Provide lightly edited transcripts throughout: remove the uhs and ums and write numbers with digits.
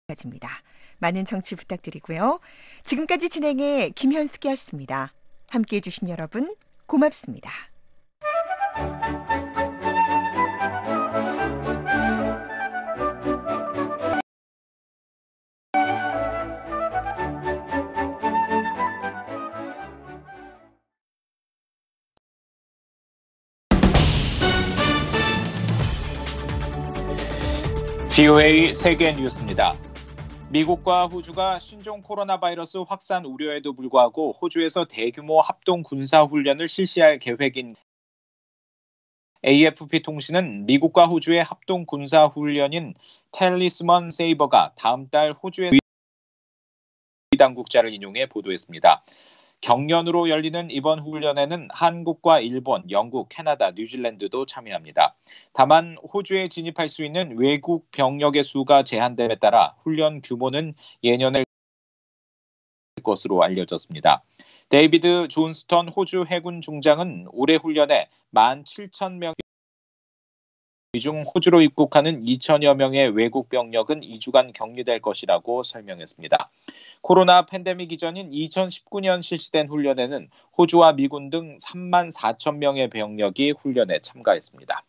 까지입니다. 많은 청취 부탁드리고요. 지금까지 진행해 김현숙이었습니다. 함께해 주신 여러분 고맙습니다. VOA 세계 뉴스입니다. 미국과 호주가 신종 코로나 바이러스 확산 우려에도 불구하고 호주에서 대규모 합동 군사 훈련을 실시할 계획인 AFP 통신은 미국과 호주의 합동 군사 훈련인 텔리스먼 세이버가 다음 달 호주의 당국자를 인용해 보도했습니다. 경연으로 열리는 이번 훈련에는 한국과 일본, 영국, 캐나다, 뉴질랜드도 참여합니다. 다만 호주에 진입할 수 있는 외국 병력의 수가 제한됨에 따라 훈련 규모는 예년의 것으로 알려졌습니다. 데이비드 존스턴 호주 해군 중장은 올해 훈련에 17,000명 이 중 호주로 입국하는 2천여 명의 외국 병력은 2주간 격리될 것이라고 설명했습니다. 코로나 팬데믹 이전인 2019년 실시된 훈련에는 호주와 미군 등 34,000명의 병력이 훈련에 참가했습니다.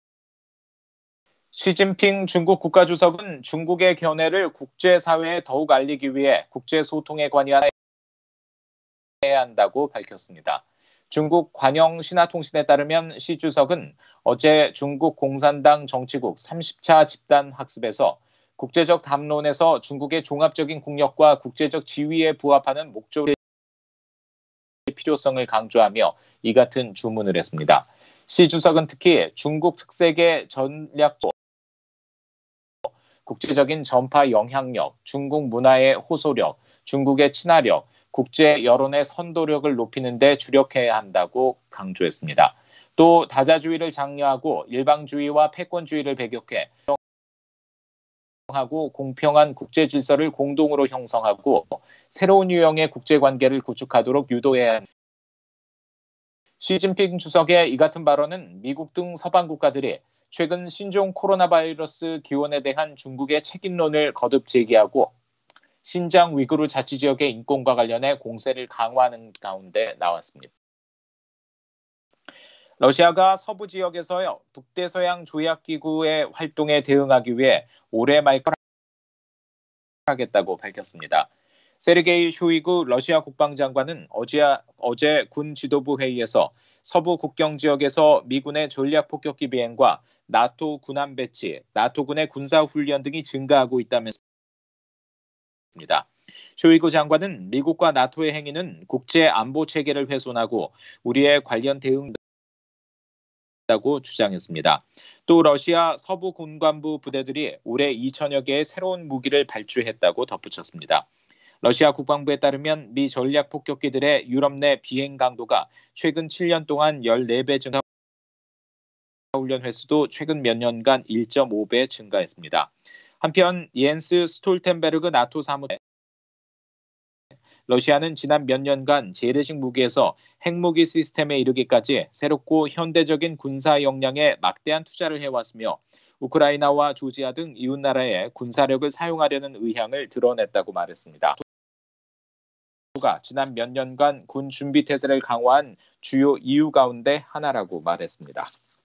시진핑 중국 국가주석은 중국의 견해를 국제사회에 더욱 알리기 위해 국제소통에 관여해야 한다고 밝혔습니다. 중국 관영신화통신에 따르면 시 주석은 어제 중국 공산당 정치국 30차 집단 학습에서 국제적 담론에서 중국의 종합적인 국력과 국제적 지위에 부합하는 목적의 필요성을 강조하며 이 같은 주문을 했습니다. 시 주석은 특히 중국 특색의 전략적 국제적인 전파 영향력, 중국 문화의 호소력, 중국의 친화력, 국제 여론의 선도력을 높이는 데 주력해야 한다고 강조했습니다. 또 다자주의를 장려하고 일방주의와 패권주의를 배격해 하고 공평한 국제 질서를 공동으로 형성하고 새로운 유형의 국제관계를 구축하도록 유도해야 합니다. 시진핑 주석의 이 같은 발언은 미국 등 서방 국가들이 최근 신종 코로나 바이러스 기원에 대한 중국의 책임론을 거듭 제기하고 신장 위구르 자치지역의 인권과 관련해 공세를 강화하는 가운데 나왔습니다. 러시아가 서부 지역에서 북대서양 조약기구의 활동에 대응하기 위해 올해 말까지 하겠다고 밝혔습니다. 세르게이 쇼이구 러시아 국방장관은 어제 군 지도부 회의에서 서부 국경 지역에서 미군의 전략 폭격기 비행과 나토 군함 배치, 나토군의 군사 훈련 등이 증가하고 있다면서 쇼이구 장관은 미국과 나토의 행위는 국제 안보 체계를 훼손하고 우리의 관련 대응다고 주장했습니다. 또 러시아 서부 군관부 부대들이 올해 2천여 개의 새로운 무기를 발주했다고 덧붙였습니다. 러시아 국방부에 따르면 미 전략 폭격기들의 유럽 내 비행 강도가 최근 7년 동안 14배 증가, 훈련 횟수도 최근 몇 년간 1.5배 증가했습니다. 한편 옌스 스톨텐베르그 나토 사무총장은 러시아는 지난 몇 년간 재래식 무기에서 핵무기 시스템에 이르기까지 새롭고 현대적인 군사 역량에 막대한 투자를 해왔으며 우크라이나와 조지아 등 이웃나라에 군사력을 사용하려는 의향을 드러냈다고 말했습니다. 가 지난 몇 년간 군 준비 태세를 강화한 주요 이유 가운데 하나라고 말했습니다.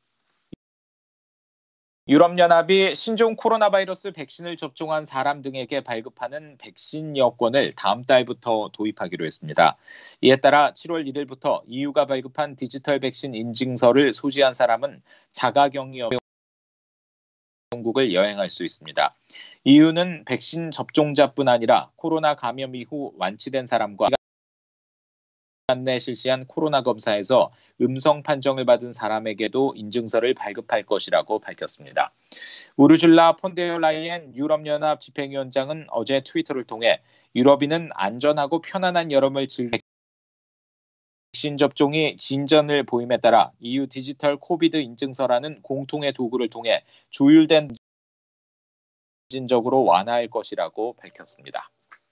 유럽연합이 신종 코로나 바이러스 백신을 접종한 사람 등에게 발급하는 백신 여권을 다음 달부터 도입하기로 했습니다. 이에 따라 7월 1일부터 EU가 발급한 디지털 백신 인증서를 소지한 사람은 자가격리 없이 영국을 여행할 수 있습니다. EU는 백신 접종자뿐 아니라 코로나 감염 이후 완치된 사람과 시간 내 실시한 코로나 검사에서 음성 판정을 받은 사람에게도 인증서를 발급할 것이라고 밝혔습니다. 우르줄라 폰데어라이엔 유럽연합 집행위원장은 어제 트위터를 통해 유럽인은 안전하고 편안한 여름을 즐길 백신 접종이 진전을 보임에 따라 EU 디지털 코비드 인증서라는 공통의 도구를 통해 조율된 점진적으로 완화할 것이라고 밝혔습니다.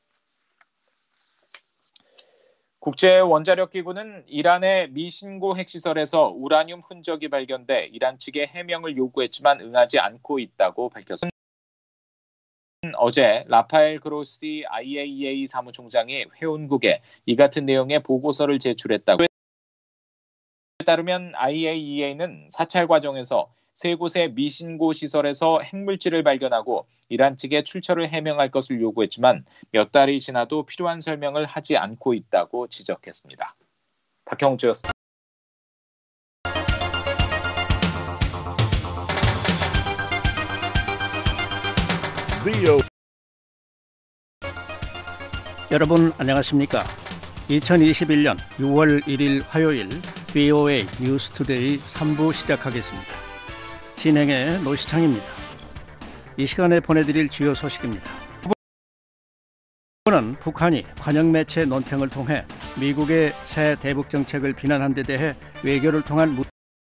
국제원자력기구는 이란의 미신고 핵시설에서 우라늄 흔적이 발견돼 이란 측에 해명을 요구했지만 응하지 않고 있다고 밝혔습니다. 어제 라파엘 그로시 IAEA 사무총장이 회원국에 이 같은 내용의 보고서를 제출했다고. 따르면 IAEA는 사찰 과정에서 세 곳의 미신고 시설에서 핵물질을 발견하고 이란 측에 출처를 해명할 것을 요구했지만 몇 달이 지나도 필요한 설명을 하지 않고 있다고 지적했습니다. 박형주였습니다. 여러분 안녕하십니까? 2021년 6월 1일 화요일 VOA 뉴스투데이 3부 시작하겠습니다. 진행의 노시창입니다. 이 시간에 보내드릴 주요 소식입니다. 이번은 북한이 관영 매체 논평을 통해 미국의 새 대북 정책을 비난한 데 대해 외교를 통한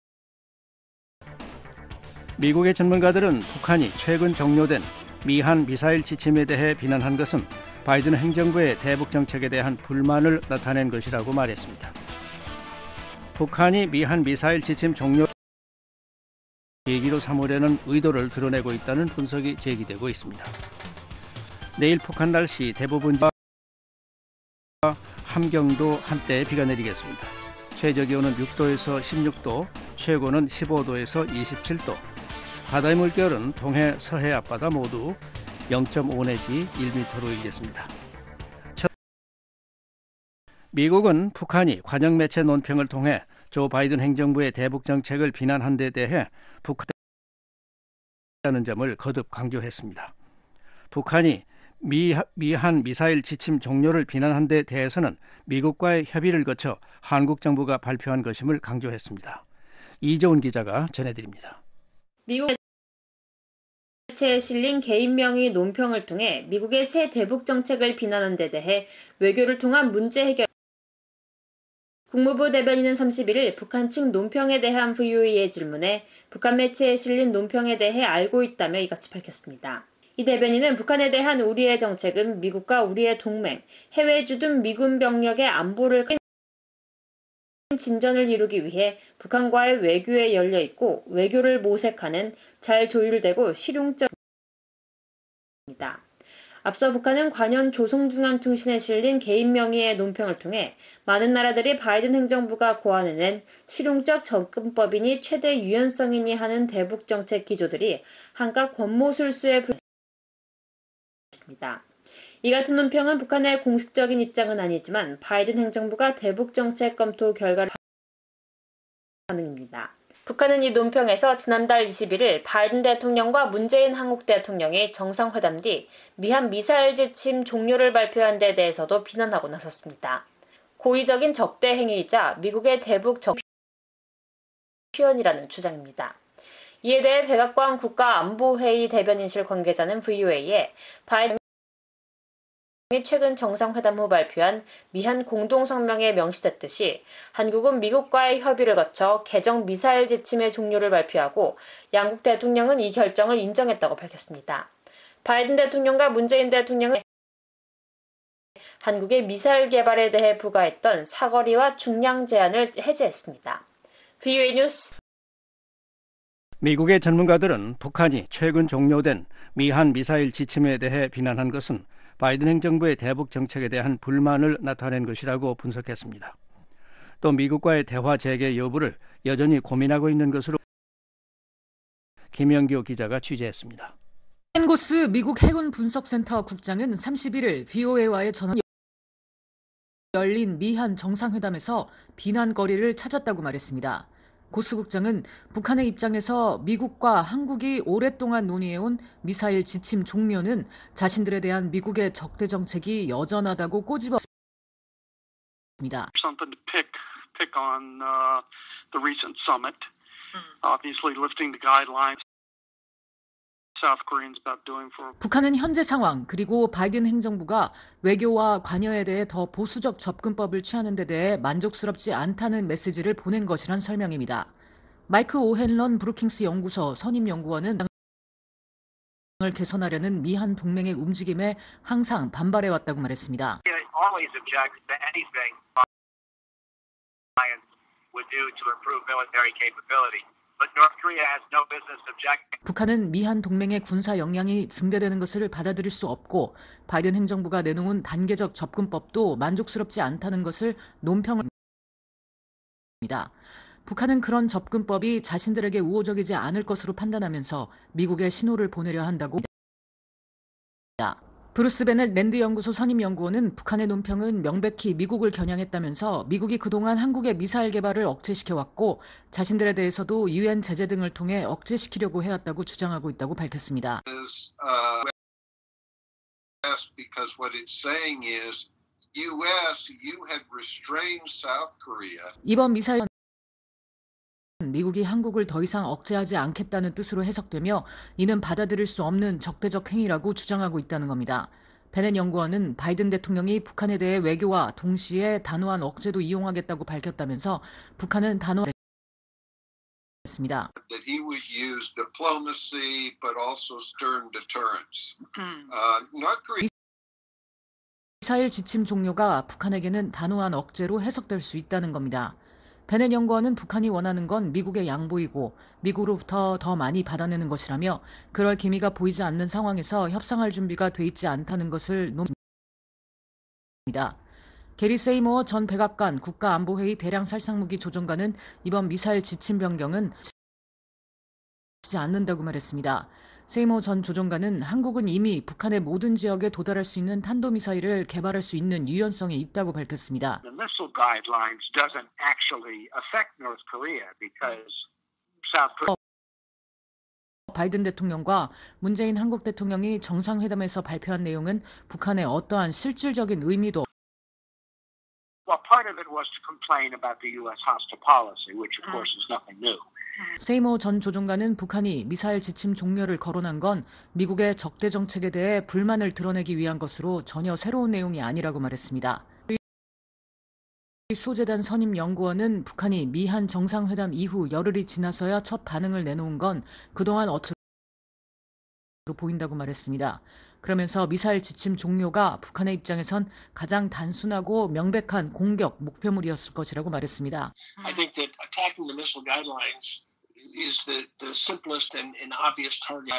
미국의 전문가들은 북한이 최근 종료된 미한 미사일 지침에 대해 비난한 것은 바이든 행정부의 대북 정책에 대한 불만을 나타낸 것이라고 말했습니다. 북한이 미한 미사일 지침 종료 계기로 삼으려는 의도를 드러내고 있다는 분석이 제기되고 있습니다. 내일 북한 날씨 대부분 함경도 한때 비가 내리겠습니다. 최저 기온은 6도에서 16도, 최고는 15도에서 27도. 바다의 물결은 동해, 서해 앞바다 모두 0.5 내지 1m로 일겠습니다. 미국은 북한이 관영 매체 논평을 통해 조 바이든 행정부의 대북 정책을 비난한 데 대해 북한이라는 점을 거듭 강조했습니다. 북한이 미한 미사일 지침 종료를 비난한 데 대해서는 미국과의 협의를 거쳐 한국 정부가 발표한 것임을 강조했습니다. 이조은 기자가 전해드립니다. 미국 매체에 실린 개인 명의 논평을 통해 미국의 새 대북 정책을 비난한 데 대해 외교를 통한 문제 해결. 국무부 대변인은 31일 북한 측 논평에 대한 VOA의 질문에 북한 매체에 실린 논평에 대해 알고 있다며 이같이 밝혔습니다. 이 대변인은 북한에 대한 우리의 정책은 미국과 우리의 동맹, 해외에 주둔 미군 병력의 안보를 진전을 이루기 위해 북한과의 외교에 열려 있고 외교를 모색하는 잘 조율되고 실용적입니다. 앞서 북한은 관현 조선중앙통신에 실린 개인 명의의 논평을 통해 많은 나라들이 바이든 행정부가 고안해낸 실용적 접근법이니 최대 유연성이니 하는 대북 정책 기조들이 한갖 권모술수에 불과했습니다. 이 같은 논평은 북한의 공식적인 입장은 아니지만 바이든 행정부가 대북 정책 검토 결과를 반응입니다. 북한은 이 논평에서 지난달 21일 바이든 대통령과 문재인 한국 대통령이 정상회담 뒤 미한 미사일 지침 종료를 발표한 데 대해서도 비난하고 나섰습니다. 고의적인 적대 행위이자 미국의 대북 표현이라는 주장입니다. 이에 대해 백악관 국가안보회의 대변인실 관계자는 VOA에 바이든 최근 정상회담 후 발표한 미한 공동성명에 명시됐듯이 한국은 미국과의 협의를 거쳐 개정 미사일 지침의 종료를 발표하고 양국 대통령은 이 결정을 인정했다고 밝혔습니다. 바이든 대통령과 문재인 대통령은 한국의 미사일 개발에 대해 부과했던 사거리와 중량 제한을 해제했습니다. VOA 뉴스 미국의 전문가들은 북한이 최근 종료된 미한 미사일 지침에 대해 비난한 것은 바이든 행정부의 대북 정책에 대한 불만을 나타낸 것이라고 분석했습니다. 또 미국과의 대화 재개 여부를 여전히 고민하고 있는 것으로 김영규 기자가 취재했습니다. 펜고스 미국 해군 분석센터 국장은 31일 VOA와의 전화 열린 미한 정상회담에서 비난거리를 찾았다고 말했습니다. 고스 국장은 북한의 입장에서 미국과 한국이 오랫동안 논의해온 미사일 지침 종료는 자신들에 대한 미국의 적대 정책이 여전하다고 꼬집었습니다. Something to pick on the recent summit. Obviously lifting the guidelines South Koreans about doing for 북한은 현재 상황 그리고 바이든 행정부가 외교와 관여에 대해 더 보수적 접근법을 취하는 데 대해 만족스럽지 않다는 메시지를 보낸 것이란 설명입니다. 마이크 오헨런 브루킹스 연구소 선임 연구원은 을 개선하려는 미한 동맹의 움직임에 항상 반발해왔다고 말했습니다. would do to improve military capability. 북한은 미한 동맹의 군사 역량이 증대되는 것을 받아들일 수 없고 바이든 행정부가 내놓은 단계적 접근법도 만족스럽지 않다는 것을 논평을 합니다. 북한은 그런 접근법이 자신들에게 우호적이지 않을 것으로 판단하면서 미국에 신호를 보내려 한다고 합니다. 브루스 베넷 랜드 연구소 선임 연구원은 북한의 논평은 명백히 미국을 겨냥했다면서 미국이 그동안 한국의 미사일 개발을 억제시켜왔고 자신들에 대해서도 유엔 제재 등을 통해 억제시키려고 해왔다고 주장하고 있다고 밝혔습니다. Because what it's saying is, U.S., you had restrained South Korea. 이번 미사일 미국이 한국을 더 이상 억제하지 않겠다는 뜻으로 해석되며 이는 받아들일 수 없는 적대적 행위라고 주장하고 있다는 겁니다. 베넷 연구원은 바이든 대통령이 북한에 대해 외교와 동시에 단호한 억제도 이용하겠다고 밝혔다면서 북한은 단호했습니다. That he would use diplomacy but also stern deterrence. North Korea 미사일 지침 종료가 북한에게는 단호한 억제로 해석될 수 있다는 겁니다. 베넷 연구원은 북한이 원하는 건 미국의 양보이고 미국으로부터 더 많이 받아내는 것이라며 그럴 기미가 보이지 않는 상황에서 협상할 준비가 돼 있지 않다는 것을 논했습니다. 게리 세이모어 전 백악관 국가안보회의 대량 살상무기 조종관은 이번 미사일 지침 변경은 하지 않는다고 말했습니다. 세이모 전 조종관은 한국은 이미 북한의 모든 지역에 도달할 수 있는 탄도미사일을 개발할 수 있는 유연성이 있다고 밝혔습니다. The missile guidelines doesn't actually affect North Korea because South Korea. 바이든 대통령과 문재인 한국 대통령이 정상회담에서 발표한 내용은 북한에 어떠한 실질적인 의미도 Well, part of it was to complain about the U.S. hostile policy, which of course is nothing new. 세이모 전 조종관은 북한이 미사일 지침 종료를 거론한 건 미국의 적대 정책에 대해 불만을 드러내기 위한 것으로 전혀 새로운 내용이 아니라고 말했습니다. 소재단 선임 연구원은 북한이 미한 정상회담 이후 열흘이 지나서야 첫 반응을 내놓은 건 그동안 어처로 보인다고 말했습니다. 그러면서 미사일 지침 종료가 북한의 입장에선 가장 단순하고 명백한 공격 목표물이었을 것이라고 말했습니다. I think that attacking the missile guidelines is the simplest and obvious target.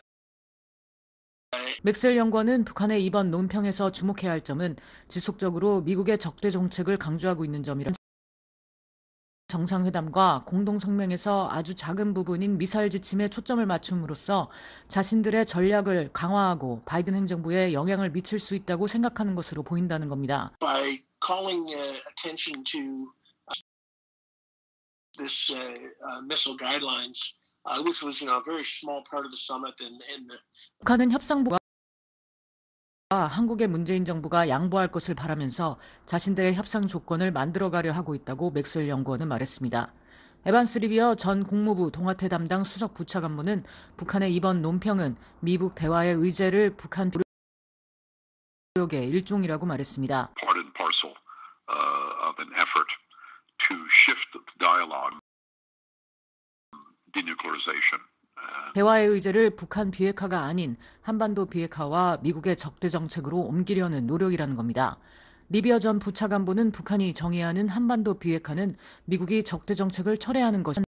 맥셀 연구원은 북한의 이번 논평에서 주목해야 할 점은 지속적으로 미국의 적대 정책을 강조하고 있는 점이라 정상회담과 공동성명에서 아주 작은 부분인 미사일 지침에 초점을 맞춤으로써 자신들의 전략을 강화하고 바이든 행정부에 영향을 미칠 수 있다고 생각하는 것으로 보인다는 겁니다. By calling attention to this missile guidelines, which was a very small part of the summit, and the 북한은 협상부가 한국의 문재인 정부가 양보할 것을 바라면서 자신들의 협상 조건을 만들어가려 하고 있다고 맥스웰 연구원은 말했습니다. 에반스 리비어 전 국무부 동아태 담당 수석 부차관보는 북한의 이번 논평은 미북 대화의 의제를 북한 노력의 일종이라고 말했습니다. Part and parcel of an effort to shift the dialogue, denuclearization. 대화의 의제를 북한 비핵화가 아닌 한반도 비핵화와 미국의 적대 정책으로 옮기려는 노력이라는 겁니다. 리비어 전 부차관보는 북한이 정의하는 한반도 비핵화는 미국이 적대 정책을 철회하는 것은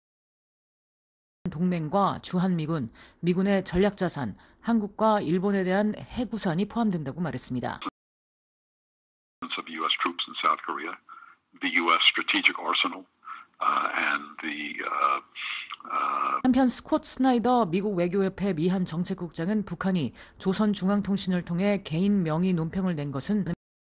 동맹과 주한미군, 미군의 전략자산, 한국과 일본에 대한 해구산이 포함된다고 말했습니다. Of U.S. troops in South Korea, the U.S. strategic arsenal, and the 한편 스콧 스나이더 미국 외교협회 미한 정책국장은 북한이 조선중앙통신을 통해 개인 명의 논평을 낸 것은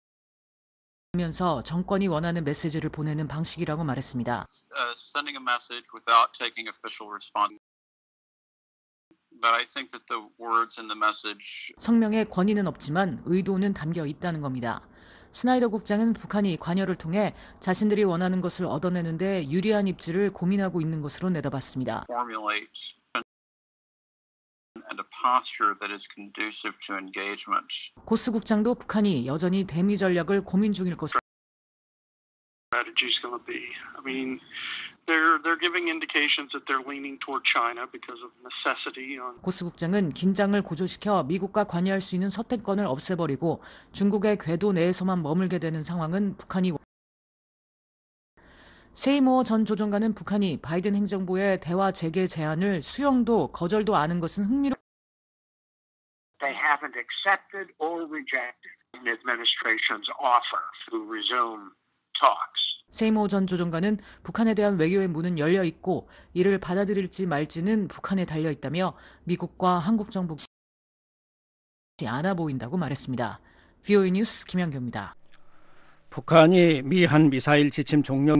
면서 정권이 원하는 메시지를 보내는 방식이라고 말했습니다. Sending a message without taking official response. But I think that the words in the message 성명에 권위는 없지만 의도는 담겨 있다는 겁니다. 스나이더 국장은 북한이 관여를 통해 자신들이 원하는 것을 얻어내는데 유리한 입지를 고민하고 있는 것으로 내다봤습니다. formulate and a posture that is conducive to engagement. 고스 국장도 북한이 여전히 대미 전략을 고민 중일 것으로 Strategy's going to be. I mean, they're giving indications that they're leaning toward China because of necessity. 고스 국장은 긴장을 고조시켜 미국과 관여할 수 있는 선택권을 없애버리고 중국의 궤도 내에서만 머물게 되는 상황은 북한이 세이모어 전 조정관은 북한이 바이든 행정부의 대화 재개 제안을 수용도 거절도 않은 것은 흥미롭다. They haven't accepted or rejected the administration's offer to resume talks. 세이모어 전 조정관은 북한에 대한 외교의 문은 열려 있고 이를 받아들일지 말지는 북한에 달려 있다며 미국과 한국 정부가 않아 보인다고 말했습니다. VOA 뉴스 김현규입니다. 북한이 미한 미사일 지침 종료면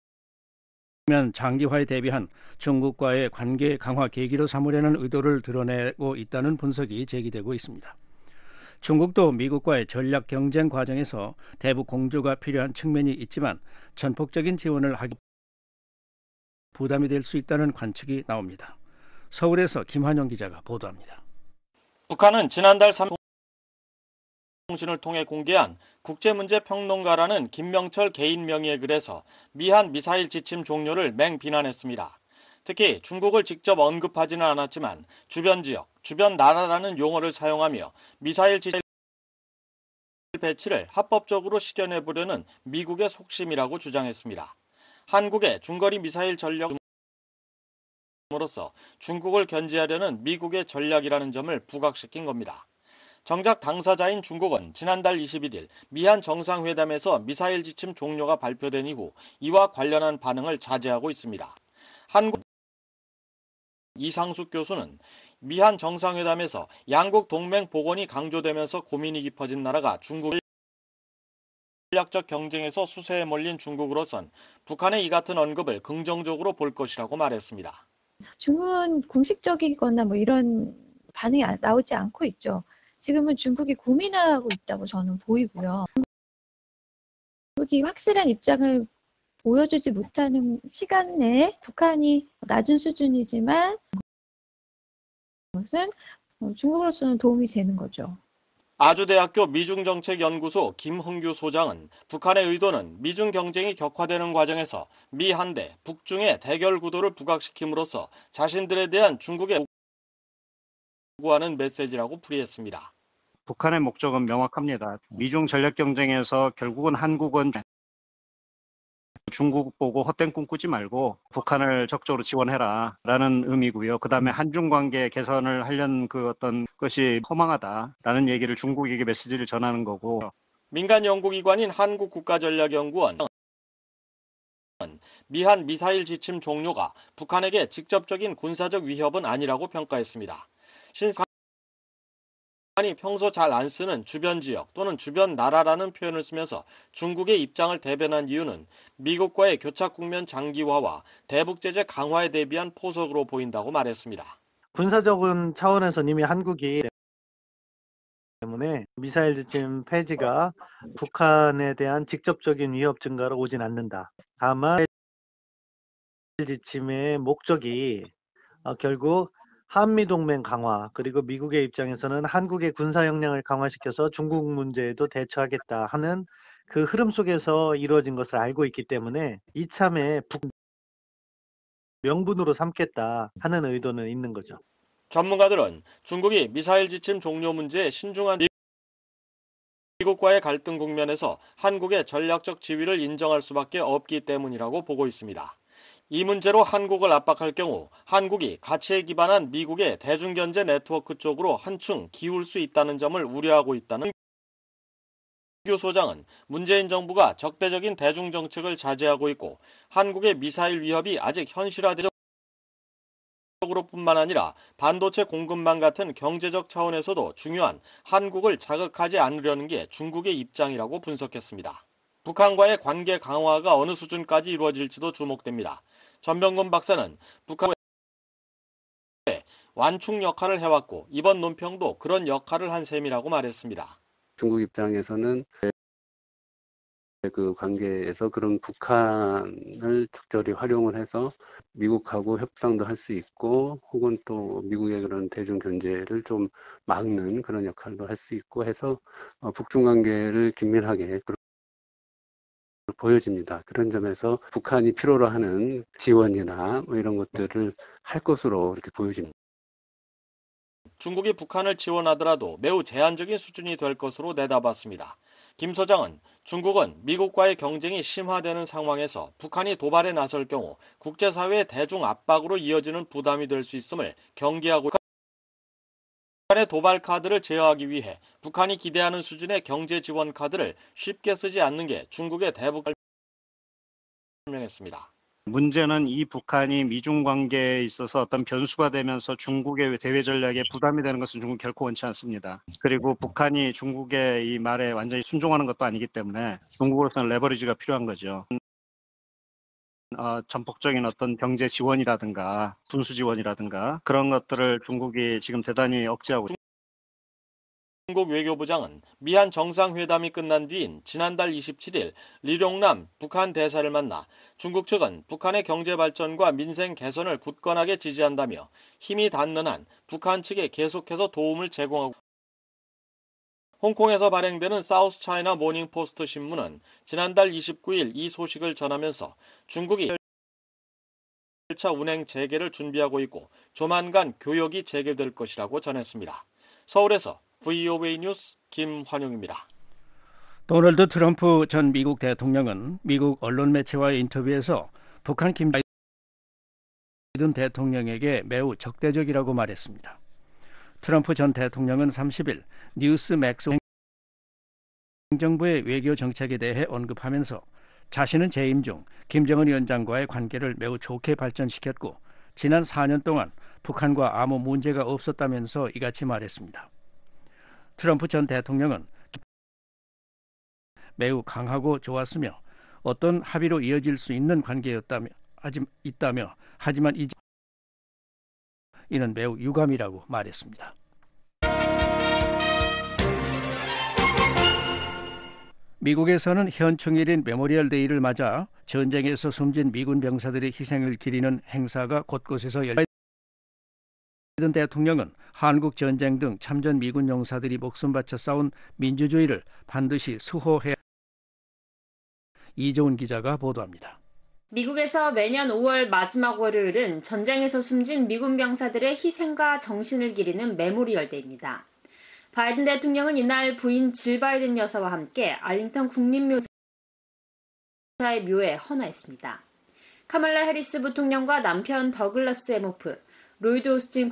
장기화에 대비한 중국과의 관계 강화 계기로 삼으려는 의도를 드러내고 있다는 분석이 제기되고 있습니다. 중국도 미국과의 전략 경쟁 과정에서 대북 공조가 필요한 측면이 있지만 전폭적인 지원을 하기 부담이 될 수 있다는 관측이 나옵니다. 서울에서 김환영 기자가 보도합니다. 북한은 지난달 3일 통신을 통해 공개한 국제문제평론가라는 김명철 개인 명의의 글에서 미한 미사일 지침 종료를 맹비난했습니다. 특히 중국을 직접 언급하지는 않았지만 주변 지역, 주변 나라라는 용어를 사용하며 미사일 지침 배치를 합법적으로 실현해보려는 미국의 속심이라고 주장했습니다. 한국의 중거리 미사일 전력으로서 중국을 견제하려는 미국의 전략이라는 점을 부각시킨 겁니다. 정작 당사자인 중국은 지난달 21일 미한 정상회담에서 미사일 지침 종료가 발표된 이후 이와 관련한 반응을 자제하고 있습니다. 한국 이상숙 교수는 미한 정상회담에서 양국 동맹 복원이 강조되면서 고민이 깊어진 나라가 중국을 전략적 경쟁에서 수세에 몰린 중국으로선 북한의 이 같은 언급을 긍정적으로 볼 것이라고 말했습니다. 중국은 공식적이거나 뭐 이런 반응이 나오지 않고 있죠. 지금은 중국이 고민하고 있다고 저는 보이고요. 중국이 확실한 입장을 보여주지 못하는 시간 내에 북한이 낮은 수준이지만 그것은 중국으로서는 도움이 되는 거죠. 아주대학교 미중정책연구소 김흥규 소장은 북한의 의도는 미중 경쟁이 격화되는 과정에서 미 한대, 북중의 대결 구도를 부각시킴으로써 자신들에 대한 중국의 요구하는 메시지라고 풀이했습니다. 북한의 목적은 명확합니다. 미중 전략 경쟁에서 결국은 한국은 중국 보고 헛된 꿈 꾸지 말고 북한을 적극적으로 지원해라 라는 의미고요. 그다음에 한중 관계 개선을 하려는 그 어떤 것이 허망하다라는 얘기를 중국에게 메시지를 전하는 거고. 민간 연구기관인 한국국가전략연구원 미한 미사일 지침 종료가 북한에게 직접적인 군사적 위협은 아니라고 평가했습니다. 북한이 평소 잘 안 쓰는 주변 지역 또는 주변 나라라는 표현을 쓰면서 중국의 입장을 대변한 이유는 미국과의 교착 국면 장기화와 대북 제재 강화에 대비한 포석으로 보인다고 말했습니다. 군사적인 차원에서 이미 한국이 때문에 미사일 지침 폐지가 북한에 대한 직접적인 위협 증가로 오진 않는다. 다만 지침의 목적이 결국 한미동맹 강화, 그리고 미국의 입장에서는 한국의 군사 역량을 강화시켜서 중국 문제에도 대처하겠다 하는 그 흐름 속에서 이루어진 것을 알고 있기 때문에 이참에 명분으로 삼겠다 하는 의도는 있는 거죠. 전문가들은 중국이 미사일 지침 종료 문제에 신중한 미국과의 갈등 국면에서 한국의 전략적 지위를 인정할 수밖에 없기 때문이라고 보고 있습니다. 이 문제로 한국을 압박할 경우 한국이 가치에 기반한 미국의 대중견제 네트워크 쪽으로 한층 기울 수 있다는 점을 우려하고 있다는 교 소장은 문재인 정부가 적대적인 대중정책을 자제하고 있고 한국의 미사일 위협이 아직 현실화되지 뿐만 아니라 반도체 공급망 같은 경제적 차원에서도 중요한 한국을 자극하지 않으려는 게 중국의 입장이라고 분석했습니다. 북한과의 관계 강화가 어느 수준까지 이루어질지도 주목됩니다. 전병건 박사는 북한의 완충 역할을 해왔고 이번 논평도 그런 역할을 한 셈이라고 말했습니다. 중국 입장에서는 그 관계에서 그런 북한을 적절히 활용을 해서 미국하고 협상도 할 수 있고 혹은 또 미국의 그런 대중 견제를 좀 막는 그런 역할도 할 수 있고 해서 북중 관계를 긴밀하게 보여집니다. 그런 점에서 북한이 필요로 하는 지원이나 뭐 이런 것들을 할 것으로 이렇게 보여집니다. 중국이 북한을 지원하더라도 매우 제한적인 수준이 될 것으로 내다봤습니다. 김 소장은 중국은 미국과의 경쟁이 심화되는 상황에서 북한이 도발에 나설 경우 국제사회의 대중 압박으로 이어지는 부담이 될 수 있음을 경계하고 북한의 도발 카드를 제어하기 위해 북한이 기대하는 수준의 경제 지원 카드를 쉽게 쓰지 않는 게 중국의 대북 설명했습니다. 문제는 이 북한이 미중 관계에 있어서 어떤 변수가 되면서 중국의 대외 전략에 부담이 되는 것은 중국 결코 원치 않습니다. 그리고 북한이 중국의 이 말에 완전히 순종하는 것도 아니기 때문에 중국으로서는 레버리지가 필요한 거죠. 전폭적인 어떤 경제 지원이라든가 군수 지원이라든가 그런 것들을 중국이 지금 대단히 억제하고 있습니다. 중국 외교부장은 미한 정상회담이 끝난 뒤인 지난달 27일 리룡남 북한 대사를 만나 중국 측은 북한의 경제 발전과 민생 개선을 굳건하게 지지한다며 힘이 닿는 한 북한 측에 계속해서 도움을 제공하고 홍콩에서 발행되는 사우스 차이나 모닝 포스트 신문은 지난달 29일 이 소식을 전하면서 중국이 열차 운행 재개를 준비하고 있고 조만간 교역이 재개될 것이라고 전했습니다. 서울에서 VOA 뉴스 김환용입니다. 도널드 트럼프 전 미국 대통령은 미국 언론 매체와의 인터뷰에서 북한 김 바이든 대통령에게 매우 적대적이라고 말했습니다. 트럼프 전 대통령은 30일 뉴스맥스 행정부의 외교 정책에 대해 언급하면서 자신은 재임 중 김정은 위원장과의 관계를 매우 좋게 발전시켰고 지난 4년 동안 북한과 아무 문제가 없었다면서 이같이 말했습니다. 트럼프 전 대통령은 매우 강하고 좋았으며 어떤 합의로 이어질 수 있는 관계였다며 하지만 이는 매우 유감이라고 말했습니다. 미국에서는 현충일인 메모리얼 데이를 맞아 전쟁에서 숨진 미군 병사들의 희생을 기리는 행사가 곳곳에서 열려 바이든 대통령은 한국 전쟁 등 참전 미군 용사들이 목숨 바쳐 싸운 민주주의를 반드시 수호해야 이종훈 기자가 보도합니다. 미국에서 매년 5월 마지막 월요일은 전쟁에서 숨진 미군 병사들의 희생과 정신을 기리는 메모리얼 데이입니다. 바이든 대통령은 이날 부인 질 바이든 여사와 함께 알링턴 국립묘사의 묘에 헌화했습니다. 카말라 해리스 부통령과 남편 더글라스 에모프, 로이드 오스틴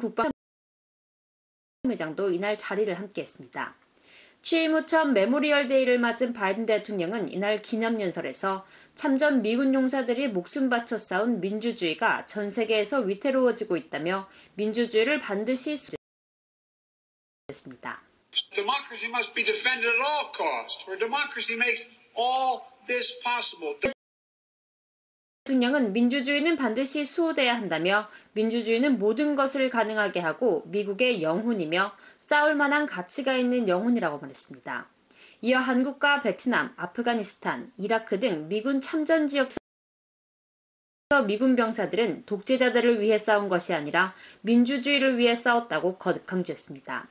국방부장도 이날 자리를 함께했습니다. 취임 후 처음 메모리얼 데이를 맞은 바이든 대통령은 이날 기념연설에서 참전 미군 용사들이 목숨 바쳐 싸운 민주주의가 전 세계에서 위태로워지고 있다며 민주주의를 반드시 수호했습니다. Democracy must be defended at all costs, for democracy makes all this possible. 대통령은 민주주의는 반드시 수호돼야 한다며 민주주의는 모든 것을 가능하게 하고 미국의 영혼이며 싸울 만한 가치가 있는 영혼이라고 말했습니다. 이어 한국과 베트남, 아프가니스탄, 이라크 등 미군 참전 지역에서 미군 병사들은 독재자들을 위해 싸운 것이 아니라 민주주의를 위해 싸웠다고 거듭 강조했습니다.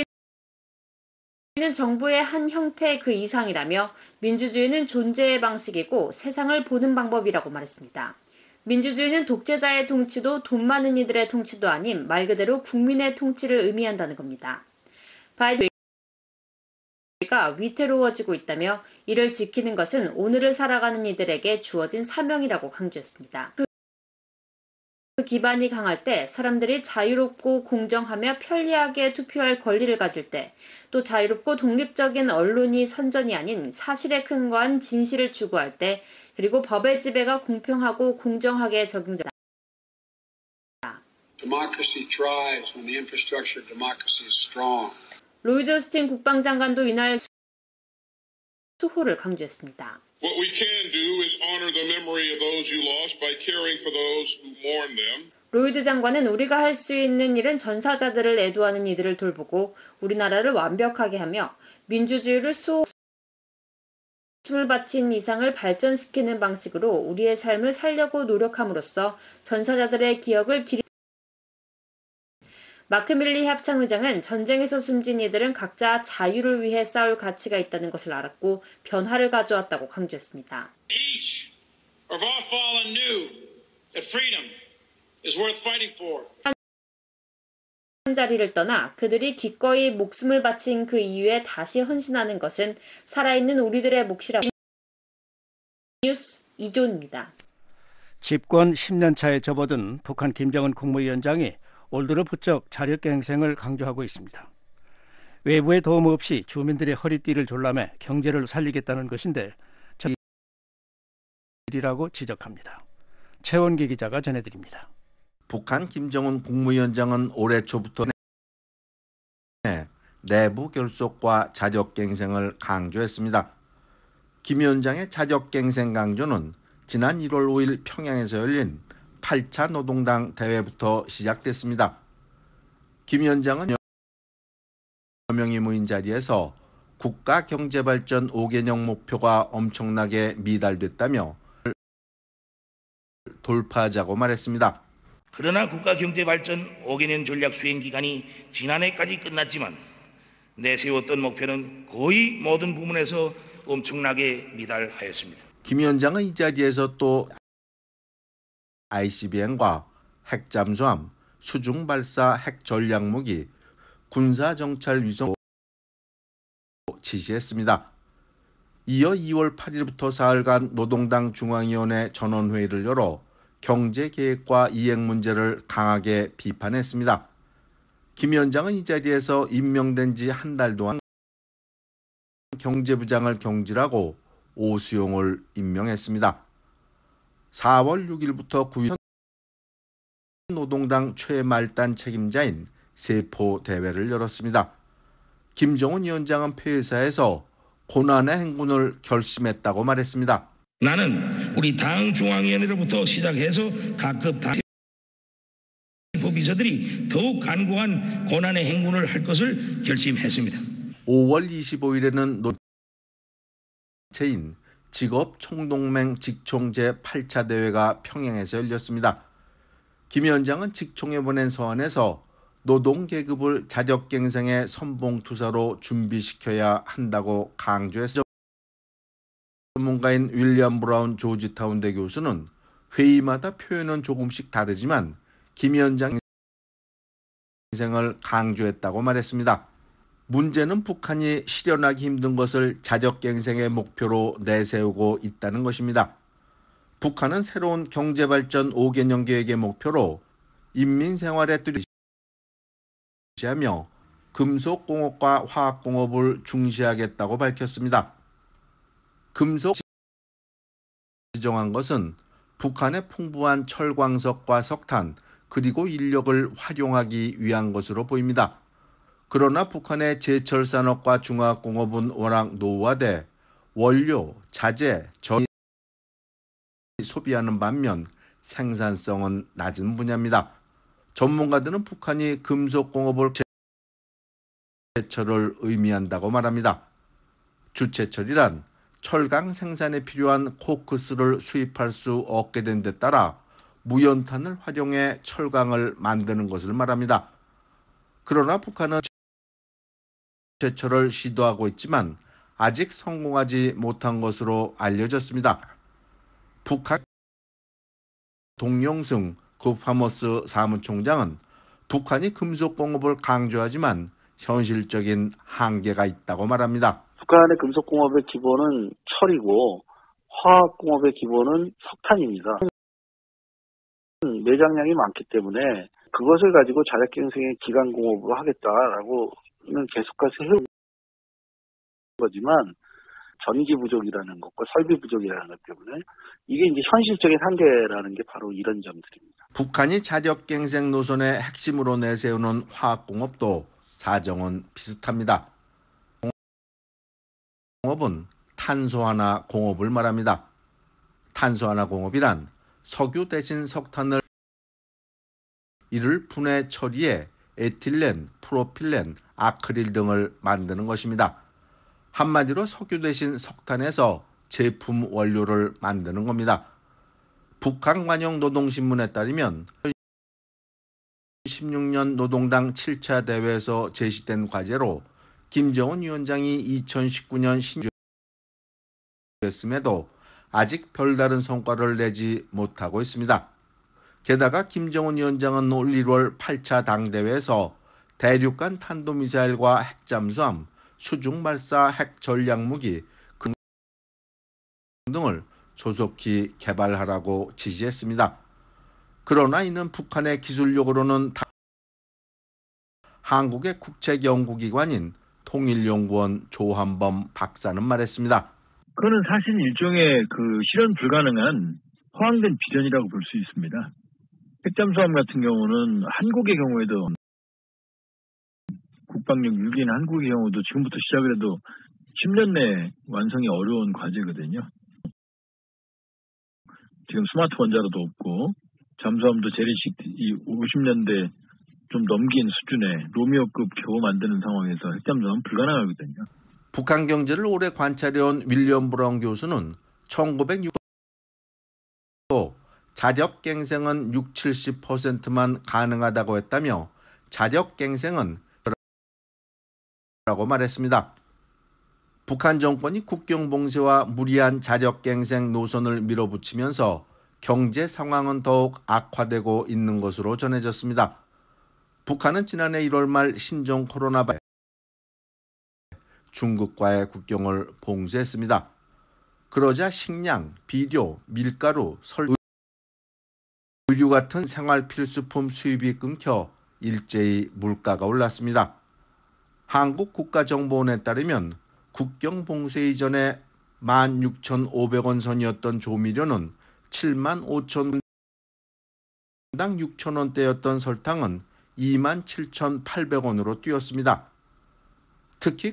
민주주의는 정부의 한 형태 그 이상이라며 민주주의는 존재의 방식이고 세상을 보는 방법이라고 말했습니다. 민주주의는 독재자의 통치도 돈 많은 이들의 통치도 아닌 말 그대로 국민의 통치를 의미한다는 겁니다. 바이든가 위태로워지고 있다며 이를 지키는 것은 오늘을 살아가는 이들에게 주어진 사명이라고 강조했습니다. 그 기반이 강할 때, 사람들이 자유롭고 공정하며 편리하게 투표할 권리를 가질 때, 또 자유롭고 독립적인 언론이 선전이 아닌 사실에 근거한 진실을 추구할 때, 그리고 법의 지배가 공평하고 공정하게 적용된다. Democracy thrives when the infrastructure of democracy is strong. 로이드 오스틴 국방장관도 이날 수호를 강조했습니다. What we can do is honor the memory of those you lost by caring for those who mourn them. 로이드 장관은 우리가 할 수 있는 일은 전사자들을 애도하는 이들을 돌보고 우리나라를 완벽하게 하며 민주주의를 숨을 바친 이상을 발전시키는 방식으로 우리의 삶을 살려고 노력함으로써 전사자들의 기억을 마크 밀리 합참의장은 전쟁에서 숨진 이들은 각자 자유를 위해 싸울 가치가 있다는 것을 알았고 변화를 가져왔다고 강조했습니다. Each of our fallen knew that freedom is worth fighting for. 자리를 떠나 그들이 기꺼이 목숨을 바친 그 이유에 다시 헌신하는 것은 살아있는 우리들의 몫이라고. 뉴스 이조입니다. 집권 10년 차에 접어든 북한 김정은 국무위원장이 올 들어 부쩍 자력갱생을 강조하고 있습니다. 외부의 도움 없이 주민들의 허리띠를 졸라매 경제를 살리겠다는 것인데 일이라고 지적합니다. 최원기 기자가 전해드립니다. 북한 김정은 국무위원장은 올해 초부터 내부 결속과 자력갱생을 강조했습니다. 김 위원장의 자력갱생 강조는 지난 1월 5일 평양에서 열린 8차 노동당 대회부터 시작됐습니다. 김 위원장은 여러 명이 모인 자리에서 국가 경제발전 5개년 목표가 엄청나게 미달됐다며 돌파하자고 말했습니다. 그러나 국가경제발전 5개년 전략 수행 기간이 지난해까지 끝났지만 내세웠던 목표는 거의 모든 부문에서 엄청나게 미달하였습니다. 김 위원장은 이 자리에서 또 ICBM과 핵잠수함, 수중발사 핵전략무기, 군사정찰위성 지시했습니다. 이어 2월 8일부터 사흘간 노동당 중앙위원회 전원회의를 열어 경제계획과 이행 문제를 강하게 비판했습니다. 김 위원장은 이 자리에서 임명된 지 한 달 동안 경제부장을 경질하고 오수용을 임명했습니다. 4월 6일부터 9일 노동당 최말단 책임자인 세포 대회를 열었습니다. 김정은 위원장은 폐회사에서 고난의 행군을 결심했다고 말했습니다. 나는 우리 당 중앙위원회로부터 시작해서 각급 당 비서들이 더욱 간곡한 고난의 행군을 할 것을 결심했습니다. 5월 25일에는 노체인 직업총동맹 직총 제8차 대회가 평양에서 열렸습니다. 김 위원장은 직총에 보낸 서한에서 노동계급을 자력갱생의 선봉투사로 준비시켜야 한다고 강조했습니다. 전문가인 윌리엄 브라운 조지타운대 교수는 회의마다 표현은 조금씩 다르지만 김 위원장 생을 강조했다고 말했습니다. 문제는 북한이 실현하기 힘든 것을 자력갱생의 목표로 내세우고 있다는 것입니다. 북한은 새로운 경제발전 5개년 계획의 목표로 인민생활에 하며 금속공업과 화학공업을 중시하겠다고 밝혔습니다. 금속 지정한 것은 북한의 풍부한 철광석과 석탄 그리고 인력을 활용하기 위한 것으로 보입니다. 그러나 북한의 제철산업과 중화공업은 워낙 노후화돼 원료, 자재, 전이 소비하는 반면 생산성은 낮은 분야입니다. 전문가들은 북한이 금속공업을 주체철을 의미한다고 말합니다. 주체철이란 철강 생산에 필요한 코크스를 수입할 수 없게 된 데 따라 무연탄을 활용해 철강을 만드는 것을 말합니다. 그러나 북한은 주체철을 시도하고 있지만 아직 성공하지 못한 것으로 알려졌습니다. 북한 동영승 구파모스 사무총장은 북한이 금속공업을 강조하지만 현실적인 한계가 있다고 말합니다. 북한의 금속공업의 기본은 철이고 화학공업의 기본은 석탄입니다. 매장량이 많기 때문에 그것을 가지고 자력갱생의 기간공업으로 하겠다라고는 계속해서 해온 거지만 전기 부족이라는 것과 설비 부족이라는 것 때문에 이게 이제 현실적인 한계라는 게 바로 이런 점들입니다. 북한이 자력갱생 노선의 핵심으로 내세우는 화학공업도 사정은 비슷합니다. 공업은 탄소하나 공업을 말합니다. 탄소하나 공업이란 석유 대신 석탄을 이를 분해 처리해 에틸렌, 프로필렌, 아크릴 등을 만드는 것입니다. 한마디로 석유 대신 석탄에서 제품 원료를 만드는 겁니다. 북한관영 노동신문에 따르면 2016년 노동당 7차 대회에서 제시된 과제로 김정은 위원장이 2019년 신주했음에도 아직 별다른 성과를 내지 못하고 있습니다. 게다가 김정은 위원장은 올 1월 8차 당대회에서 대륙간 탄도미사일과 핵잠수함, 수중발사 핵 전략무기 등을 조속히 개발하라고 지시했습니다. 그러나 이는 북한의 기술력으로는 한국의 국책연구기관인 통일연구원 조한범 박사는 말했습니다. 그거는 사실 일종의 실현 불가능한 허황된 비전이라고 볼 수 있습니다. 핵잠수함 같은 경우는 한국의 경우에도 국방력 6인 한국의 경우도 지금부터 시작을 해도 10년 내에 완성이 어려운 과제거든요. 지금 스마트 원자로도 없고 잠수함도 재래식 50년대 좀 넘긴 수준의 로미오급 겨우 만드는 상황에서 핵잠수함은 불가능하거든요. 북한 경제를 오래 관찰해온 윌리엄 브라운 교수는 1960년도 자력갱생은 60-70%만 가능하다고 했다며 자력갱생은 라고 말했습니다. 북한 정권이 국경 봉쇄와 무리한 자력갱생 노선을 밀어붙이면서 경제 상황은 더욱 악화되고 있는 것으로 전해졌습니다. 북한은 지난해 1월 말 신종 코로나 바이러스 중국과의 국경을 봉쇄했습니다. 그러자 식량, 비료, 밀가루, 의류 같은 생활 필수품 수입이 끊겨 일제히 물가가 올랐습니다. 한국국가정보원에 따르면 국경 봉쇄 이전에 16,500원 선이었던 조미료는 75,000원당 6,000원대였던 설탕은 27,800원으로 뛰었습니다. 특히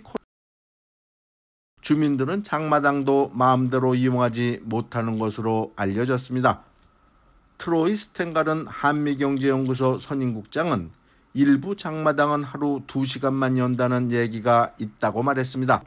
주민들은 장마당도 마음대로 이용하지 못하는 것으로 알려졌습니다. 트로이 스텐가른 한미경제연구소 선임국장은 일부 장마당은 하루 2시간만 연다는 얘기가 있다고 말했습니다.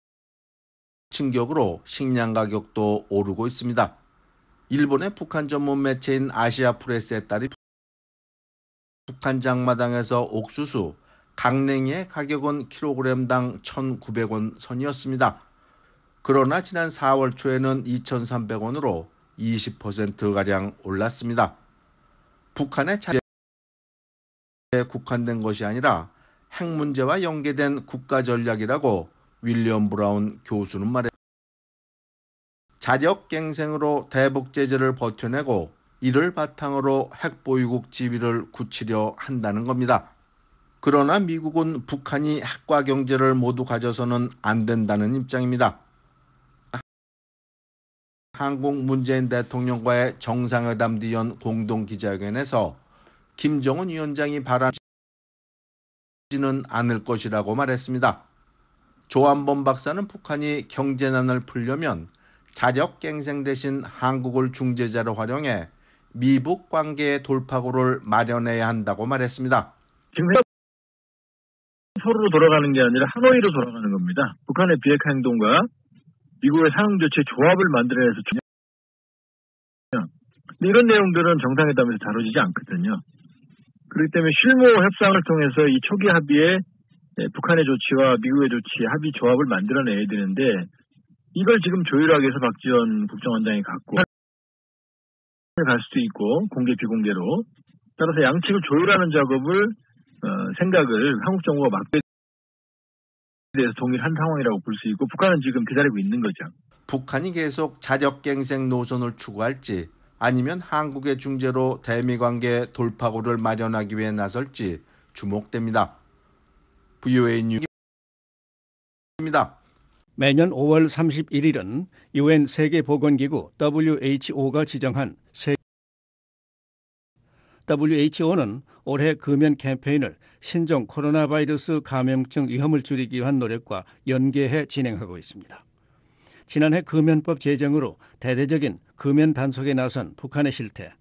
충격으로 식량 가격도 오르고 있습니다. 일본의 북한 전문 매체인 아시아프레스에 따르면 북한 장마당에서 옥수수, 강냉이의 가격은 킬로그램당 1,900원 선이었습니다. 그러나 지난 4월 초에는 2,300원으로 20%가량 올랐습니다. 북한의 자재에 국한된 것이 아니라 핵 문제와 연계된 국가 전략이라고 윌리엄 브라운 교수는 말했습니다. 자력갱생으로 대북 제재를 버텨내고 이를 바탕으로 핵보유국 지위를 굳히려 한다는 겁니다. 그러나 미국은 북한이 핵과 경제를 모두 가져서는 안 된다는 입장입니다. 한국 문재인 대통령과의 정상회담 뒤연 공동기자회견에서 김정은 위원장이 바라지는 않을 것이라고 말했습니다. 조한범 박사는 북한이 경제난을 풀려면 자력갱생 대신 한국을 중재자로 활용해 미북 관계의 돌파구를 마련해야 한다고 말했습니다. 지금 서로로 돌아가는 게 아니라 하노이로 돌아가는 겁니다. 북한의 비핵화 행동과 미국의 상응 조치의 조합을 만들어내서 근데 이런 내용들은 정상회담에서 다뤄지지 않거든요. 그렇기 때문에 실무 협상을 통해서 이 초기 합의에 북한의 조치와 미국의 조치 합의 조합을 만들어내야 되는데 이걸 지금 조율하기 위해서 박지원 국정원장이 갖고 갈 수도 있고 공개 비공개로 따라서 양측을 조율하는 작업을 생각을 한국 정부가 막대에 대해서 동의를 한 상황이라고 볼 수 있고 북한은 지금 기다리고 있는 거죠. 북한이 계속 자력갱생 노선을 추구할지 아니면 한국의 중재로 대미 관계 돌파구를 마련하기 위해 나설지 주목됩니다. VOA 뉴스입니다. 매년 5월 31일은 UN 세계보건기구 WHO가 지정한 WHO는 올해 금연 캠페인을 신종 코로나 바이러스 감염증 위험을 줄이기 위한 노력과 연계해 진행하고 있습니다. 지난해 금연법 제정으로 대대적인 금연 단속에 나선 북한의 실태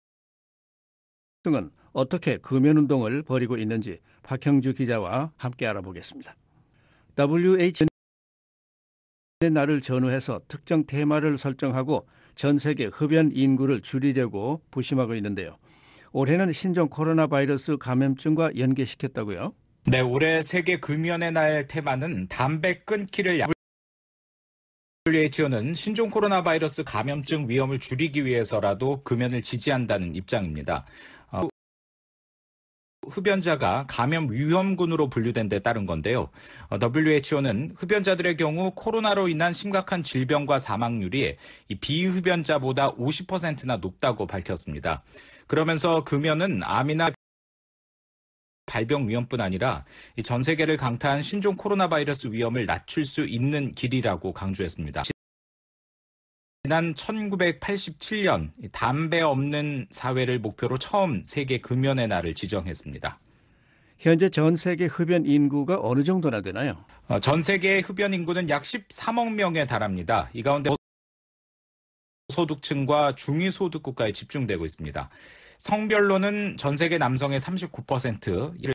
등은 어떻게 금연운동을 벌이고 있는지 박형주 기자와 함께 알아보겠습니다. WHO의 날을 전후해서 특정 테마를 설정하고 전 세계 흡연 인구를 줄이려고 부심하고 있는데요. 올해는 신종 코로나 바이러스 감염증과 연계시켰다고요? 네, 올해 세계 금연의 날 테마는 담배 끊기를 WHO는 신종 코로나 바이러스 감염증 위험을 줄이기 위해서라도 금연을 지지한다는 입장입니다. 흡연자가 감염 위험군으로 분류된 데 따른 건데요. WHO는 흡연자들의 경우 코로나로 인한 심각한 질병과 사망률이 이 비흡연자보다 50%나 높다고 밝혔습니다. 그러면서 금연은 암이나 발병 위험뿐 아니라 전 세계를 강타한 신종 코로나 바이러스 위험을 낮출 수 있는 길이라고 강조했습니다. 지난 1987년 담배 없는 사회를 목표로 처음 세계 금연의 날을 지정했습니다. 현재 전 세계 흡연 인구가 어느 정도나 되나요? 전 세계 흡연 인구는 약 13억 명에 달합니다. 이 가운데 소득층과 중위소득 국가에 집중되고 있습니다. 성별로는 전 세계 남성의 39%를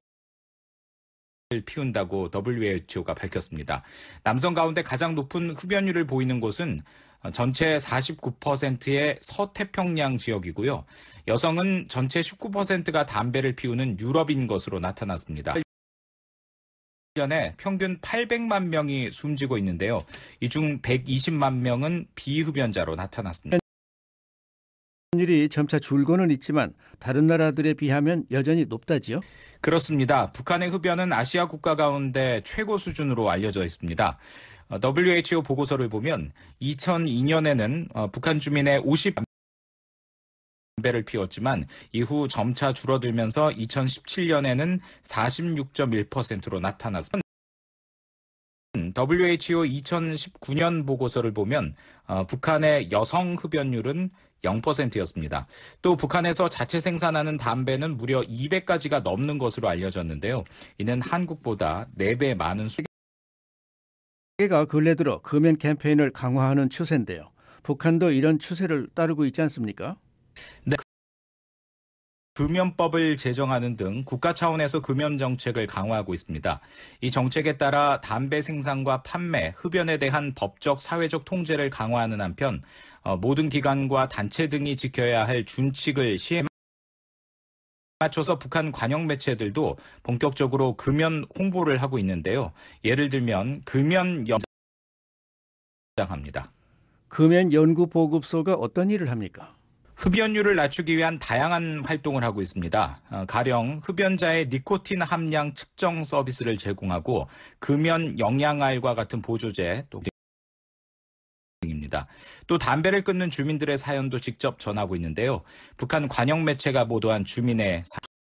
피운다고 WHO가 밝혔습니다. 남성 가운데 가장 높은 흡연율을 보이는 곳은 전체 49%의 서태평양 지역이고요. 여성은 전체 19%가 담배를 피우는 유럽인 것으로 나타났습니다. 1년에 평균 800만 명이 숨지고 있는데요. 이 중 120만 명은 비흡연자로 나타났습니다. 흡연율이 점차 줄고는 있지만 다른 나라들에 비하면 여전히 높다지요? 그렇습니다. 북한의 흡연은 아시아 국가 가운데 최고 수준으로 알려져 있습니다. WHO 보고서를 보면 2002년에는 북한 주민의 50% 담배를 피웠지만 이후 점차 줄어들면서 2017년에는 46.1%로 나타났습니다. WHO 2019년 보고서를 보면 북한의 여성 흡연율은 0%였습니다. 또 북한에서 자체 생산하는 담배는 무려 200가지가 넘는 것으로 알려졌는데요. 이는 한국보다 4배 많은 세계가 근래 들어 금연 캠페인을 강화하는 추세인데요. 북한도 이런 추세를 따르고 있지 않습니까? 네. 금연법을 제정하는 등 국가 차원에서 금연 정책을 강화하고 있습니다. 이 정책에 따라 담배 생산과 판매, 흡연에 대한 법적, 사회적 통제를 강화하는 한편 모든 기관과 단체 등이 지켜야 할 준칙을 시행에 맞춰서 북한 관영 매체들도 본격적으로 금연 홍보를 하고 있는데요. 예를 들면 금연 연장합니다. 금연 연구 보급소가 어떤 일을 합니까? 흡연율을 낮추기 위한 다양한 활동을 하고 있습니다. 가령 흡연자의 니코틴 함량 측정 서비스를 제공하고 금연 영양알과 같은 보조제 등입니다. 또 담배를 끊는 주민들의 사연도 직접 전하고 있는데요. 북한 관영 매체가 보도한 주민의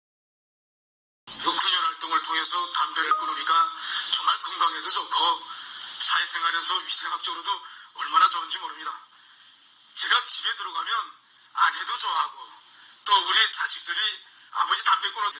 금연 활동을 통해서 담배를 끊으니까 정말 건강에도 좋고 사회생활에서 위생학적으로도 얼마나 좋은지 모릅니다. 제가 집에 들어가면 아내도 좋아하고 또 우리 자식들이 아버지 담배 끊어.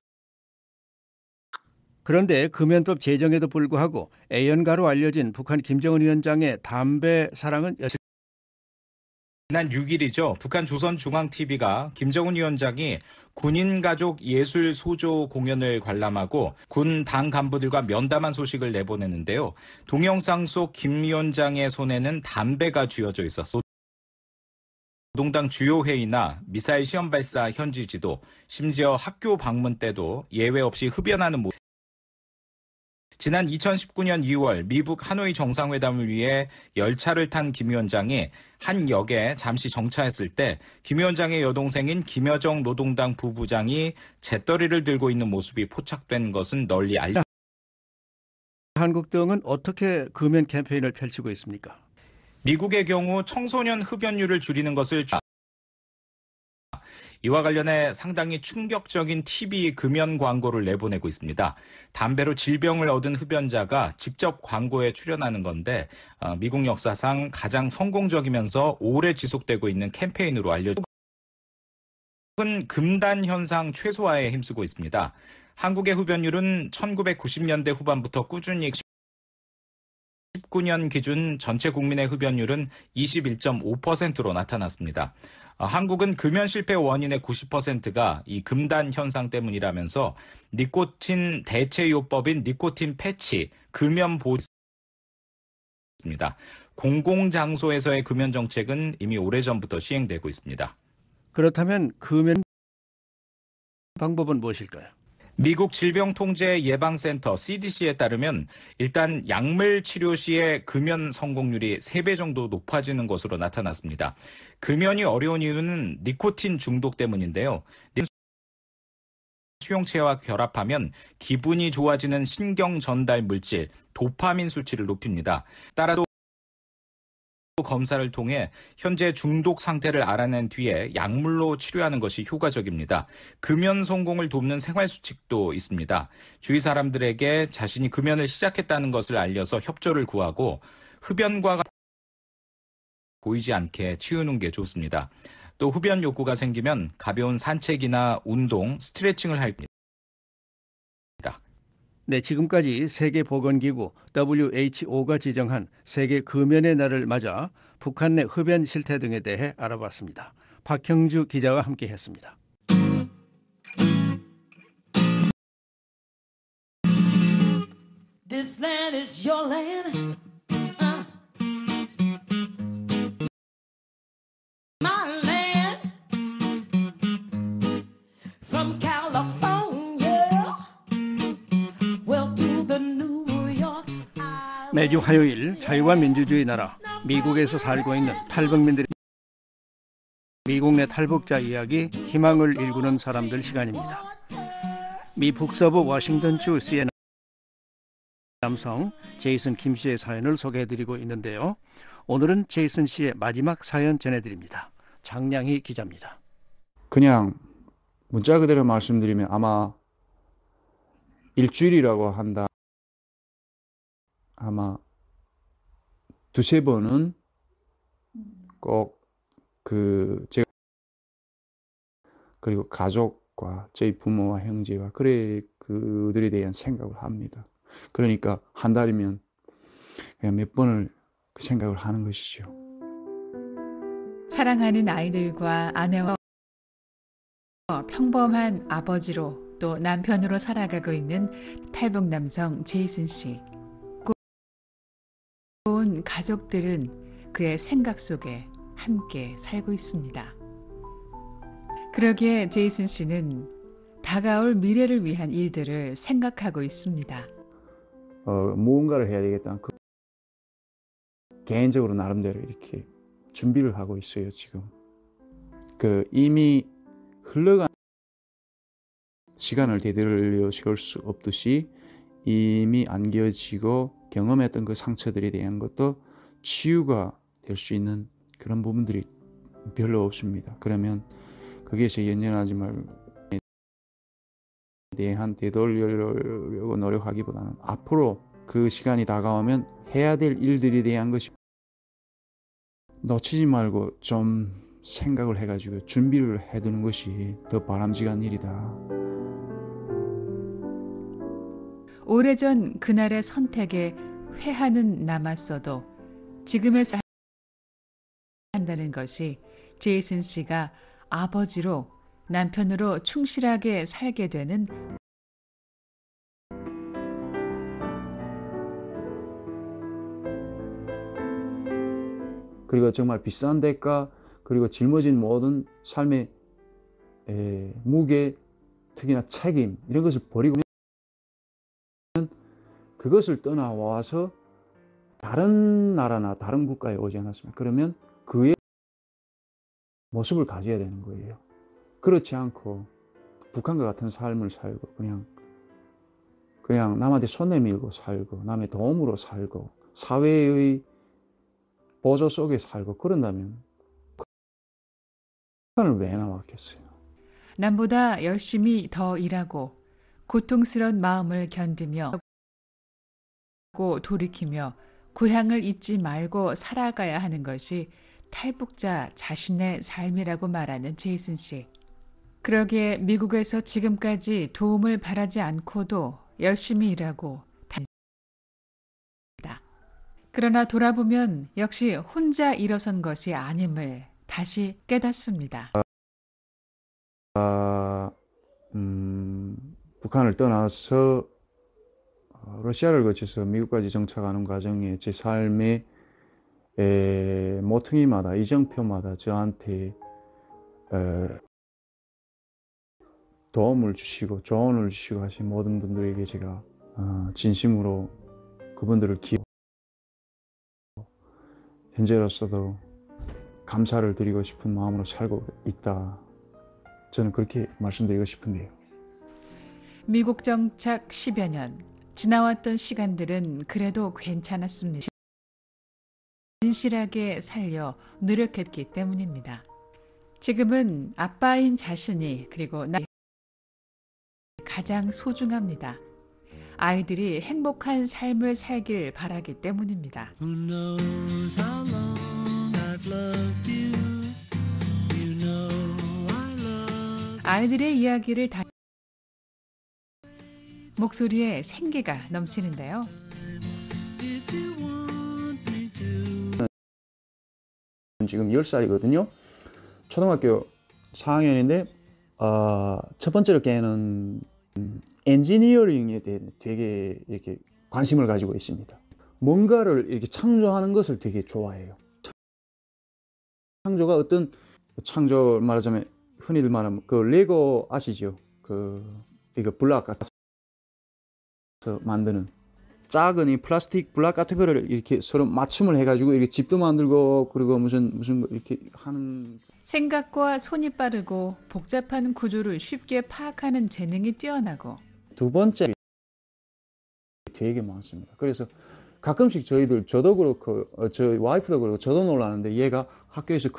그런데 금연법 제정에도 불구하고 애연가로 알려진 북한 김정은 위원장의 담배 사랑은 지난 6일이죠. 북한 조선중앙TV가 김정은 위원장이 군인가족 예술 소조 공연을 관람하고 군 당 간부들과 면담한 소식을 내보냈는데요. 동영상 속 김 위원장의 손에는 담배가 쥐어져 있었습니다. 노동당 주요 회의나 미사일 시험 발사 현지 지도, 심지어 학교 방문 때도 예외 없이 흡연하는 모습. 지난 2019년 2월 미북 하노이 정상회담을 위해 열차를 탄 김 위원장이 한 역에 잠시 정차했을 때 김 위원장의 여동생인 김여정 노동당 부부장이 재떨이를 들고 있는 모습이 포착된 것은 널리 알려졌습니다. 한국 등은 어떻게 금연 캠페인을 펼치고 있습니까? 미국의 경우 청소년 흡연율을 줄이는 것을 이와 관련해 상당히 충격적인 TV 금연 광고를 내보내고 있습니다. 담배로 질병을 얻은 흡연자가 직접 광고에 출연하는 건데 미국 역사상 가장 성공적이면서 오래 지속되고 있는 캠페인으로 알려져 금단 현상 최소화에 힘쓰고 있습니다. 한국의 흡연율은 1990년대 후반부터 꾸준히 19년 기준 전체 국민의 흡연율은 21.5%로 나타났습니다. 한국은 금연 실패 원인의 90%가 이 금단 현상 때문이라면서 니코틴 대체요법인 니코틴 패치, 금연 보호입니다. 공공장소에서의 금연 정책은 이미 오래전부터 시행되고 있습니다. 그렇다면 금연 방법은 무엇일까요? 미국 질병통제예방센터 CDC에 따르면 일단 약물 치료 시에 금연 성공률이 3배 정도 높아지는 것으로 나타났습니다. 금연이 어려운 이유는 니코틴 중독 때문인데요. 수용체와 결합하면 기분이 좋아지는 신경 전달 물질 도파민 수치를 높입니다. 따라서 검사를 통해 현재 중독 상태를 알아낸 뒤에 약물로 치료하는 것이 효과적입니다. 금연 성공을 돕는 생활 수칙도 있습니다. 주위 사람들에게 자신이 금연을 시작했다는 것을 알려서 협조를 구하고 흡연과 보이지 않게 치우는 게 좋습니다. 또 흡연 욕구가 생기면 가벼운 산책이나 운동, 스트레칭을 할 겁니다. 네, 지금까지 세계보건기구 WHO가 지정한 세계 금연의 날을 맞아 북한 내 흡연 실태 등에 대해 알아봤습니다. 박형주 기자와 함께했습니다. This land is your land. My land. From California. Well to the New York. 매주 화요일 자유와 민주주의 나라 미국에서 살고 있는 탈북민들이 미국 내 탈북자 이야기, 희망을 일구는 사람들 시간입니다. 미 북서부 워싱턴주 시의 남성 제이슨 김 씨의 사연을 소개해드리고 있는데요. 오늘은 제이슨 씨의 마지막 사연 전해드립니다. 장량희 기자입니다. 그냥 문자 그대로 말씀드리면 아마 일주일이라고 한다. 아마 두세 번은 꼭 제가 그리고 가족과 저희 부모와 형제와 그들에 대한 생각을 합니다. 그러니까 한 달이면 그냥 몇 번을 그 생각을 하는 것이죠. 사랑하는 아이들과 아내와 평범한 아버지로 또 남편으로 살아가고 있는 탈북 남성 제이슨 씨. 온 가족들은 그의 생각 속에 함께 살고 있습니다. 그러기에 제이슨 씨는 다가올 미래를 위한 일들을 생각하고 있습니다. 무언가를 해야 되겠다. 개인적으로 나름대로 이렇게 준비를 하고 있어요, 지금. 이미 흘러간 시간을 되돌려 세울 수 없듯이 이미 안겨지고 경험했던 그 상처들에 대한 것도 치유가 될 수 있는 그런 부분들이 별로 없습니다. 그러면 거기에서 연연하지 말고 대한 되돌리려고 노력하기보다는 앞으로 그 시간이 다가오면 해야 될 일들에 대한 것이 놓치지 말고 좀 생각을 해가지고 준비를 해두는 것이 더 바람직한 일이다. 오래전 그날의 선택에 회한은 남았어도 지금에서 한다는 것이 제이슨 씨가 아버지로 남편으로 충실하게 살게 되는 그리고 정말 비싼 대가 그리고 짊어진 모든 삶의 무게 특히나 책임 이런 것을 버리고 그것을 떠나와서 다른 나라나 다른 국가에 오지 않았습니까? 그러면 그의 모습을 가져야 되는 거예요. 그렇지 않고 북한과 같은 삶을 살고 그냥 남한테 손 내밀고 살고 남의 도움으로 살고 사회의 보조 속에 살고 그런다면 북한을 왜 나왔겠어요? 남보다 열심히 더 일하고 고통스러운 마음을 견디며 돌이키며 고향을 잊지 말고 살아가야 하는 것이 탈북자 자신의 삶이라고 말하는 제이슨 씨. 그러기에 미국에서 지금까지 도움을 바라지 않고도 열심히 일하고 다닙니다. 그러나 돌아보면 역시 혼자 일어선 것이 아님을 다시 깨닫습니다. 북한을 떠나서 러시아를 거쳐서 미국까지 정착하는 과정에 제 삶의 모퉁이마다 이정표마다 저한테 도움을 주시고 조언을 주시고 하신 모든 분들에게 제가 진심으로 그분들을 기억하고 현재로서도 감사를 드리고 싶은 마음으로 살고 있다. 저는 그렇게 말씀드리고 싶은데요. 미국 정착 10여 년. 지나왔던 시간들은 그래도 괜찮았습니다. 진실하게 살려 노력했기 때문입니다. 지금은 아빠인 자신이 그리고 나 가장 소중합니다. 아이들이 행복한 삶을 살길 바라기 때문입니다. 아이들의 이야기를 다 목소리에 생기가 넘치는데요. 지금 10살이거든요. 초등학교 4학년인데 첫 번째로 걔는 엔지니어링에 대해 되게 이렇게 관심을 가지고 있습니다. 뭔가를 이렇게 창조하는 것을 되게 좋아해요. 창조가 어떤 창조 말하자면 흔히들 말하면 그 레고 아시죠? 이거 블락 같은 만드는 작은 이 플라스틱 블락 같은 거를 이렇게 서로 맞춤을 해가지고 이렇게 집도 만들고 그리고 무슨 이렇게 하는. 생각과 손이 빠르고 복잡한 구조를 쉽게 파악하는 재능이 뛰어나고. 두 번째 되게 많습니다. 그래서 가끔씩 저도 그렇고 저희 와이프도 그렇고 저도 놀라는데 얘가 학교에서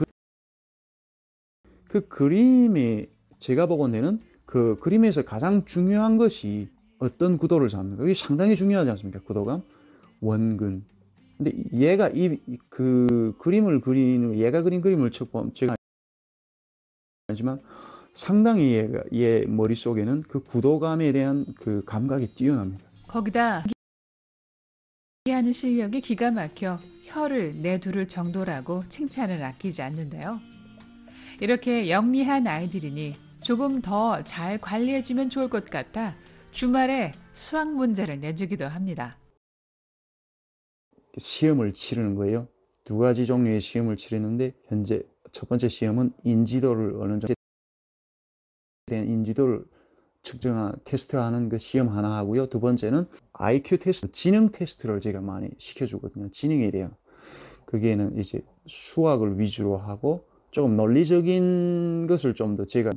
그 그림에 제가 보건대는 그 그림에서 가장 중요한 것이 어떤 구도를 잡는 거. 이게 상당히 중요하지 않습니까? 구도감, 원근. 근데 얘가 그 그림을 그리는 얘가 그린 그림을 처음 제가 하지만 상당히 얘 머릿속에는 그 구도감에 대한 그 감각이 뛰어납니다. 거기다 얘기하는 실력이 기가 막혀 혀를 내두를 정도라고 칭찬을 아끼지 않는데요. 이렇게 영리한 아이들이니 조금 더 잘 관리해주면 좋을 것 같아 주말에 수학 문제를 내주기도 합니다. 시험을 치르는 거예요. 두 가지 종류의 시험을 치르는데 현재 첫 번째 시험은 인지도를 어느 정도 된 인지도를 측정한 테스트하는 그 시험 하나 하고요. 두 번째는 IQ 테스트, 지능 테스트를 제가 많이 시켜주거든요. 지능에 대한. 거기에는 이제 수학을 위주로 하고 조금 논리적인 것을 좀 더 제가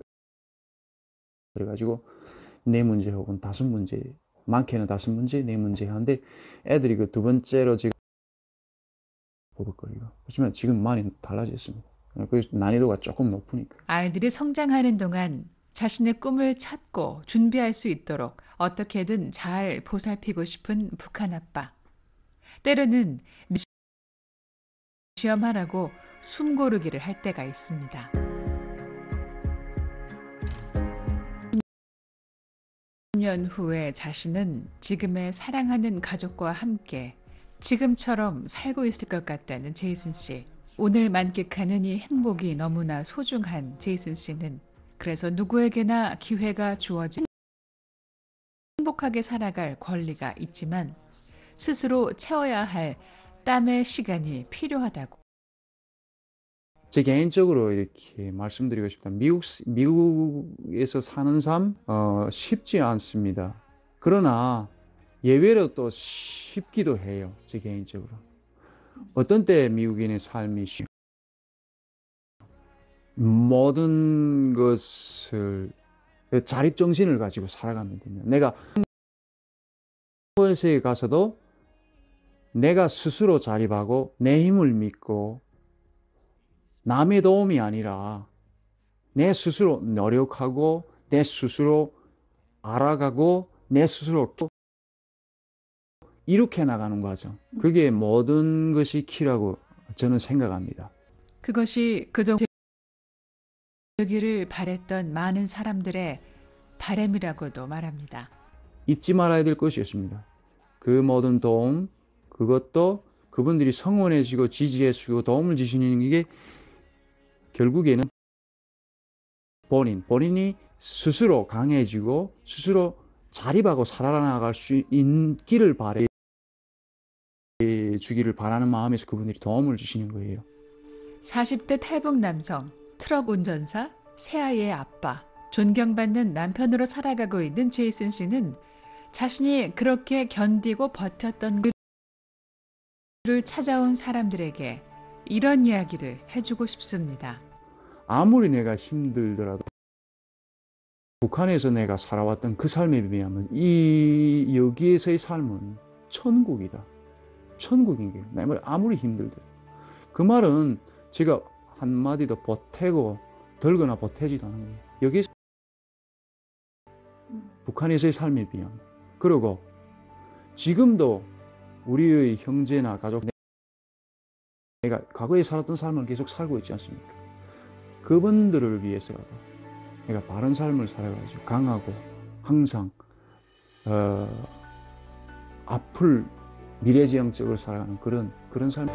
그래가지고 4문제 혹은 5문제, 많게는 5문제, 4문제 하는데 애들이 그 두 번째로 지금 버벅거리고. 그렇지만 지금 많이 달라졌습니다. 그 난이도가 조금 높으니까. 아이들이 성장하는 동안 자신의 꿈을 찾고 준비할 수 있도록 어떻게든 잘 보살피고 싶은 북한 아빠. 때로는 시험하라고 숨 고르기를 할 때가 있습니다. 년 후에 자신은 지금의 사랑하는 가족과 함께 지금처럼 살고 있을 것 같다는 제이슨 씨. 오늘 만끽하는 이 행복이 너무나 소중한 제이슨 씨는 그래서 누구에게나 기회가 주어진 행복하게 살아갈 권리가 있지만 스스로 채워야 할 땀의 시간이 필요하다고. 제 개인적으로 이렇게 말씀드리고 싶다. 미국에서 사는 삶 쉽지 않습니다. 그러나 예외로 또 쉽기도 해요. 제 개인적으로. 어떤 때 미국인의 삶이 모든 것을 자립정신을 가지고 살아가면 됩니다. 내가 곳에 가서도 내가 스스로 자립하고 내 힘을 믿고 남의 도움이 아니라 내 스스로 노력하고 내 스스로 알아가고 내 스스로 이렇게 나가는 과정. 그게 모든 것이 키라고 저는 생각합니다. 그것이 그동안 되기를 바랬던 많은 사람들의 바람이라고도 말합니다. 잊지 말아야 될 것이었습니다. 그 모든 도움, 그것도 그분들이 성원해주고 지지해주고 도움을 주시는 게 결국에는 본인이 스스로 강해지고 스스로 자립하고 살아나갈 수 있기를 주기를 바라는 마음에서 그분들이 도움을 주시는 거예요. 40대 탈북 남성, 트럭 운전사, 새아이의 아빠, 존경받는 남편으로 살아가고 있는 제이슨 씨는 자신이 그렇게 견디고 버텼던 그를 찾아온 사람들에게 이런 이야기를 해주고 싶습니다. 아무리 내가 힘들더라도 북한에서 내가 살아왔던 그 삶에 비하면 여기에서의 삶은 천국이다. 천국인 거예요. 내 말이 아무리 힘들더라도. 그 말은 제가 한마디 더 보태고 덜거나 보태지도 않은 거예요. 여기서 북한에서의 삶에 비하면. 그리고 지금도 우리의 형제나 가족, 내가 과거에 살았던 삶을 계속 살고 있지 않습니까? 그분들을 위해서라도 내가 바른 삶을 살아가지고 강하고 항상 앞을 미래지향적으로 살아가는 그런 삶.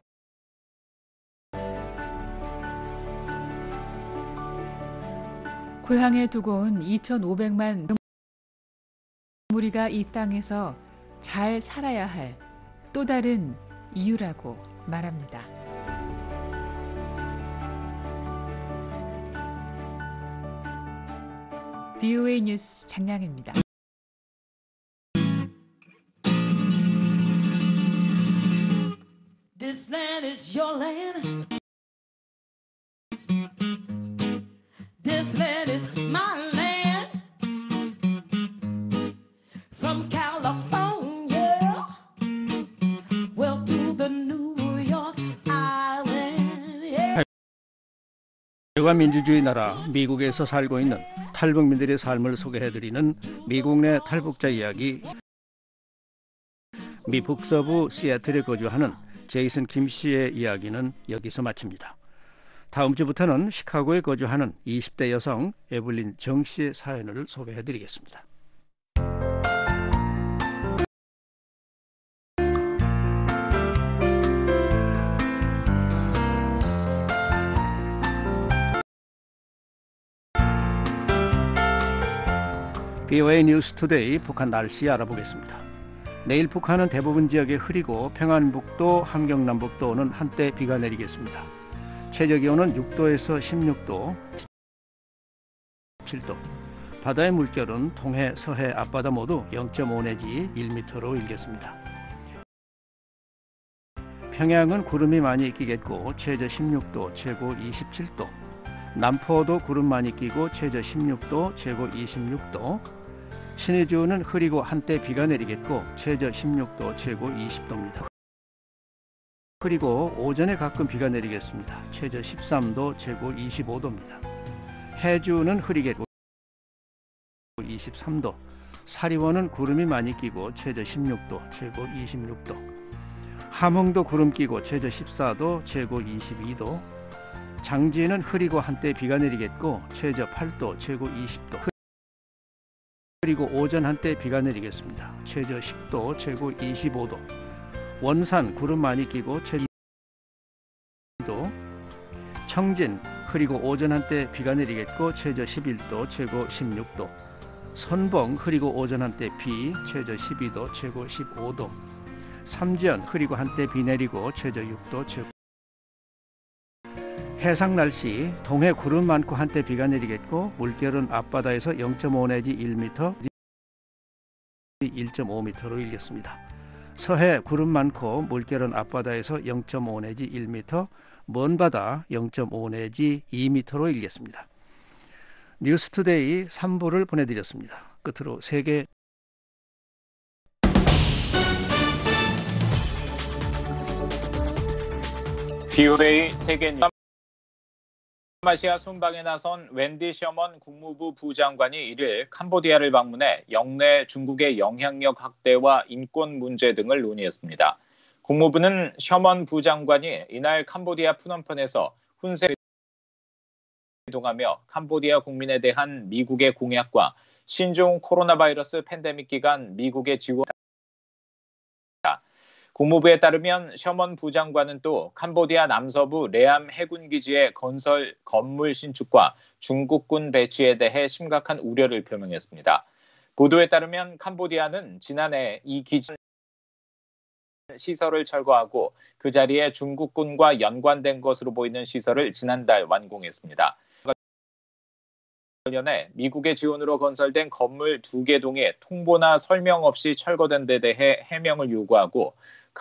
고향에 두고 온 2,500만 우리가 이 땅에서 잘 살아야 할 또 다른 이유라고 말합니다. VOA 뉴스 장량입니다. This land is your land. This land is my land. From California, well to the New York Island. Yeah. 자유와 민주주의 나라 미국에서 살고 있는 탈북민들의 삶을 소개해드리는 미국 내 탈북자 이야기. 미 북서부 시애틀에 거주하는 제이슨 김 씨의 이야기는 여기서 마칩니다. 다음 주부터는 시카고에 거주하는 20대 여성 에블린 정 씨의 사연을 소개해드리겠습니다. VOA 뉴스 투데이 북한 날씨 알아보겠습니다. 내일 북한은 대부분 지역에 흐리고 평안북도, 함경남북도는 한때 비가 내리겠습니다. 최저 기온은 6도에서 16도, 17도. 바다의 물결은 동해, 서해, 앞바다 모두 0.5 내지 1m로 일겠습니다. 평양은 구름이 많이 끼겠고 최저 16도, 최고 27도. 남포도 구름 많이 끼고 최저 16도, 최고 26도. 신의주는 흐리고 한때 비가 내리겠고 최저 16도, 최고 20도입니다. 그리고 오전에 가끔 비가 내리겠습니다. 최저 13도, 최고 25도입니다. 해주는 흐리겠고 23도. 사리원은 구름이 많이 끼고 최저 16도, 최고 26도. 함흥도 구름 끼고 최저 14도, 최고 22도. 장지는 흐리고 한때 비가 내리겠고 최저 8도, 최고 20도. 그리고 오전 한때 비가 내리겠습니다. 최저 10도, 최고 25도. 원산 구름 많이 끼고 최저 2도. 청진 흐리고 오전 한때 비가 내리겠고 최저 11도, 최고 16도. 선봉 흐리고 오전 한때 비, 최저 12도, 최고 15도. 삼지연 흐리고 한때 비 내리고 최저 6도, 최고. 해상 날씨, 동해 구름 많고 한때 비가 내리겠고 물결은 앞바다에서 0.5 내지 1m, 1.5m로 일겠습니다. 서해 구름 많고 물결은 앞바다에서 0.5 내지 1m, 먼 바다 0.5 내지 2m로 일겠습니다. 뉴스투데이 3부를 보내드렸습니다. 끝으로 세계 VOA 세계 뉴스. 남아시아 순방에 나선 웬디 셔먼 국무부 부장관이 1일 캄보디아를 방문해 영내 중국의 영향력 확대와 인권 문제 등을 논의했습니다. 국무부는 셔먼 부장관이 이날 캄보디아 푸놈펜에서 훈센을 이동하며 캄보디아 국민에 대한 미국의 공약과 신종 코로나 바이러스 팬데믹 기간 미국의 지원. 국무부에 따르면 셔먼 부장관은 또 캄보디아 남서부 레암 해군기지의 건물 신축과 중국군 배치에 대해 심각한 우려를 표명했습니다. 보도에 따르면 캄보디아는 지난해 이 기지 시설을 철거하고 그 자리에 중국군과 연관된 것으로 보이는 시설을 지난달 완공했습니다. 관련해 미국의 지원으로 건설된 건물 2개 동에 통보나 설명 없이 철거된 데 대해 해명을 요구하고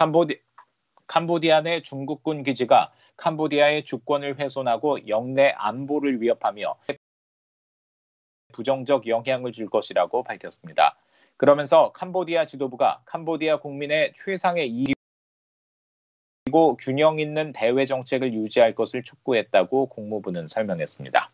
캄보디아 내 중국군 기지가 캄보디아의 주권을 훼손하고 영내 안보를 위협하며 부정적 영향을 줄 것이라고 밝혔습니다. 그러면서 캄보디아 지도부가 캄보디아 국민의 최상의 이익이고 균형 있는 대외 정책을 유지할 것을 촉구했다고 국무부는 설명했습니다.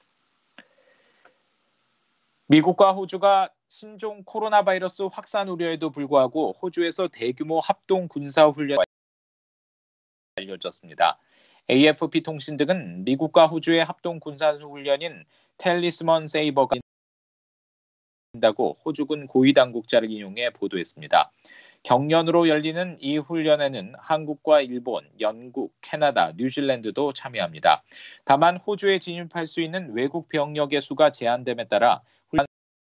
미국과 호주가 신종 코로나 바이러스 확산 우려에도 불구하고 호주에서 대규모 합동 군사 훈련이 알려졌습니다. AFP 통신 등은 미국과 호주의 합동 군사 훈련인 텔리스먼 세이버가 다고 호주군 고위 당국자를 인용해 보도했습니다. 경련으로 열리는 이 훈련에는 한국과 일본, 영국, 캐나다, 뉴질랜드도 참여합니다. 다만 호주에 진입할 수 있는 외국 병력의 수가 제한됨에 따라 훈련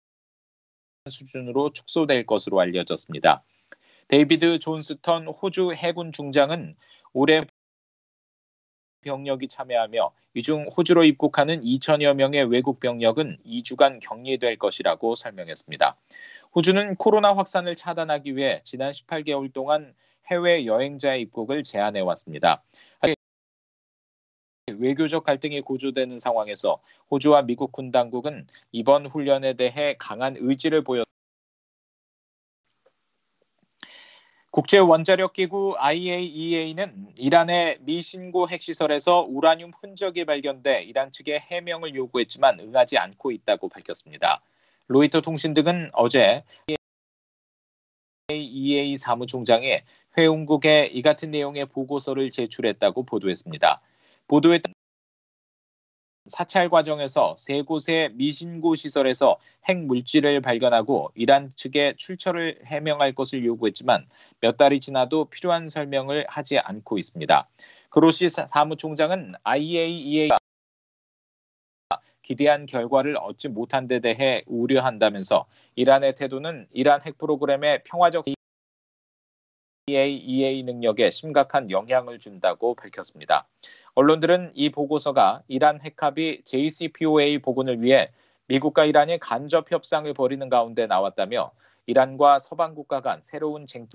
수준으로 축소될 것으로 알려졌습니다. 데이비드 존스턴 호주 해군 중장은 올해 병력이 참여하며 이 중 호주로 입국하는 2천여 명의 외국 병력은 2주간 격리될 것이라고 설명했습니다. 호주는 코로나 확산을 차단하기 위해 지난 18개월 동안 해외 여행자의 입국을 제한해 왔습니다. 외교적 갈등이 고조되는 상황에서 호주와 미국 군 당국은 이번 훈련에 대해 강한 의지를 보였습니다. 국제원자력기구 IAEA는 이란의 미신고 핵시설에서 우라늄 흔적이 발견돼 이란 측에 해명을 요구했지만 응하지 않고 있다고 밝혔습니다. 로이터 통신 등은 어제 IAEA 사무총장이 회원국에 이 같은 내용의 보고서를 제출했다고 보도했습니다. 보도에 따르면 사찰 과정에서 세 곳의 미신고 시설에서 핵물질을 발견하고 이란 측에 출처를 해명할 것을 요구했지만 몇 달이 지나도 필요한 설명을 하지 않고 있습니다. 그로시 사무총장은 IAEA가 기대한 결과를 얻지 못한 데 대해 우려한다면서 이란의 태도는 이란 핵 프로그램의 평화적 IAEA 능력에 심각한 영향을 준다고 밝혔습니다. 언론들은 이 보고서가 이란 핵합의 JCPOA 복원을 위해 미국과 이란이 간접 협상을 벌이는 가운데 나왔다며 이란과 서방 국가 간 새로운 쟁점입니다.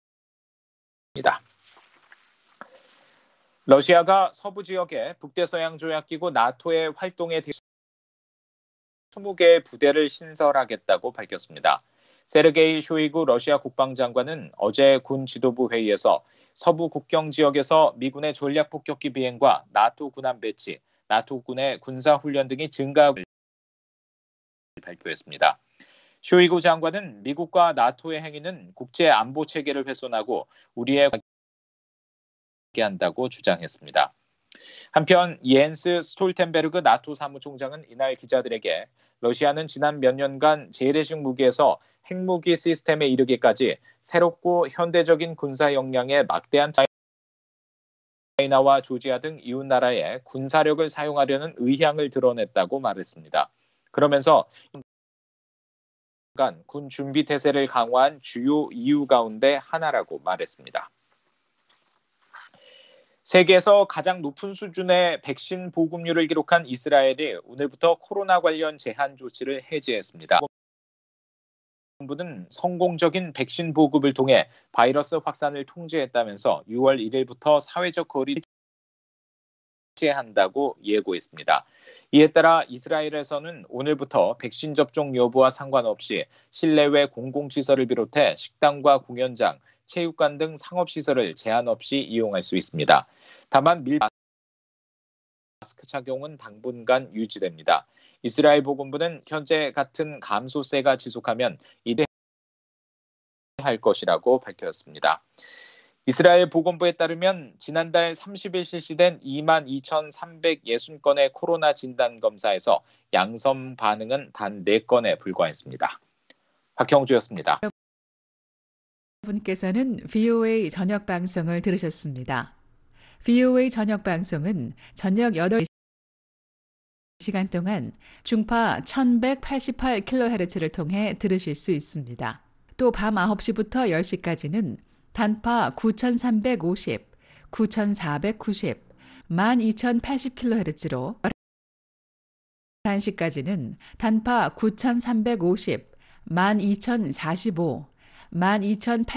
러시아가 서부 지역에 북대서양 조약기구 나토의 활동에 대해 20개의 부대를 신설하겠다고 밝혔습니다. 세르게이 쇼이구 러시아 국방장관은 어제 군 지도부 회의에서 서부 국경 지역에서 미군의 전략 폭격기 비행과 나토 군함 배치, 나토 군의 군사 훈련 등이 증가하고 발표했습니다. 쇼이구 장관은 미국과 나토의 행위는 국제 안보 체계를 훼손하고 우리의 한다고 주장했습니다. 한편 예엔스 스톨텐베르그 나토 사무총장은 이날 기자들에게 러시아는 지난 몇 년간 재래식 무기에서 핵무기 시스템에 이르기까지 새롭고 현대적인 군사 역량의 막대한 차이나와 조지아 등 이웃 나라에 군사력을 사용하려는 의향을 드러냈다고 말했습니다. 그러면서 군 준비 태세를 강화한 주요 이유 가운데 하나라고 말했습니다. 세계에서 가장 높은 수준의 백신 보급률을 기록한 이스라엘이 오늘부터 코로나 관련 제한 조치를 해제했습니다. 정부는 성공적인 백신 보급을 통해 바이러스 확산을 통제했다면서 6월 1일부터 사회적 거리를 해제한다고 예고했습니다. 이에 따라 이스라엘에서는 오늘부터 백신 접종 여부와 상관없이 실내외 공공시설을 비롯해 식당과 공연장, 체육관 등 상업시설을 제한 없이 이용할 수 있습니다. 다만 마스크 착용은 당분간 유지됩니다. 이스라엘 보건부는 현재 같은 감소세가 지속하면 이대 할 것이라고 밝혔습니다. 이스라엘 보건부에 따르면 지난달 30일 실시된 22,360건의 코로나 진단 검사에서 양성 반응은 단 4건에 불과했습니다. 박형주였습니다. 여러분께서는 VOA 저녁 방송을 들으셨습니다. VOA 저녁 방송은 저녁 8시 시간 동안 중파 1188kHz를 통해 들으실 수 있습니다. 또 밤 9시부터 10시까지는 단파 9350, 9490, 12080kHz로 11시까지는 단파 9350, 12045, 12080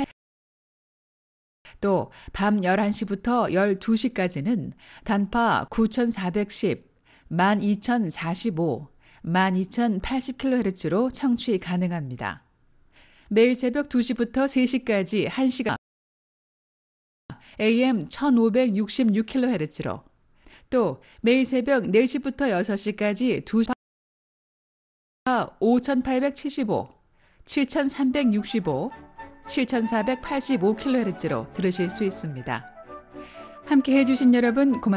또 밤 11시부터 12시까지는 단파 9410, 12045, 12,080kHz로 청취 가능합니다. 매일 새벽 2시부터 3시까지 1시간 AM 1566kHz로 또 매일 새벽 4시부터 6시까지 2시 5875, 7365, 7485kHz로 들으실 수 있습니다. 함께 해주신 여러분 고맙습니다.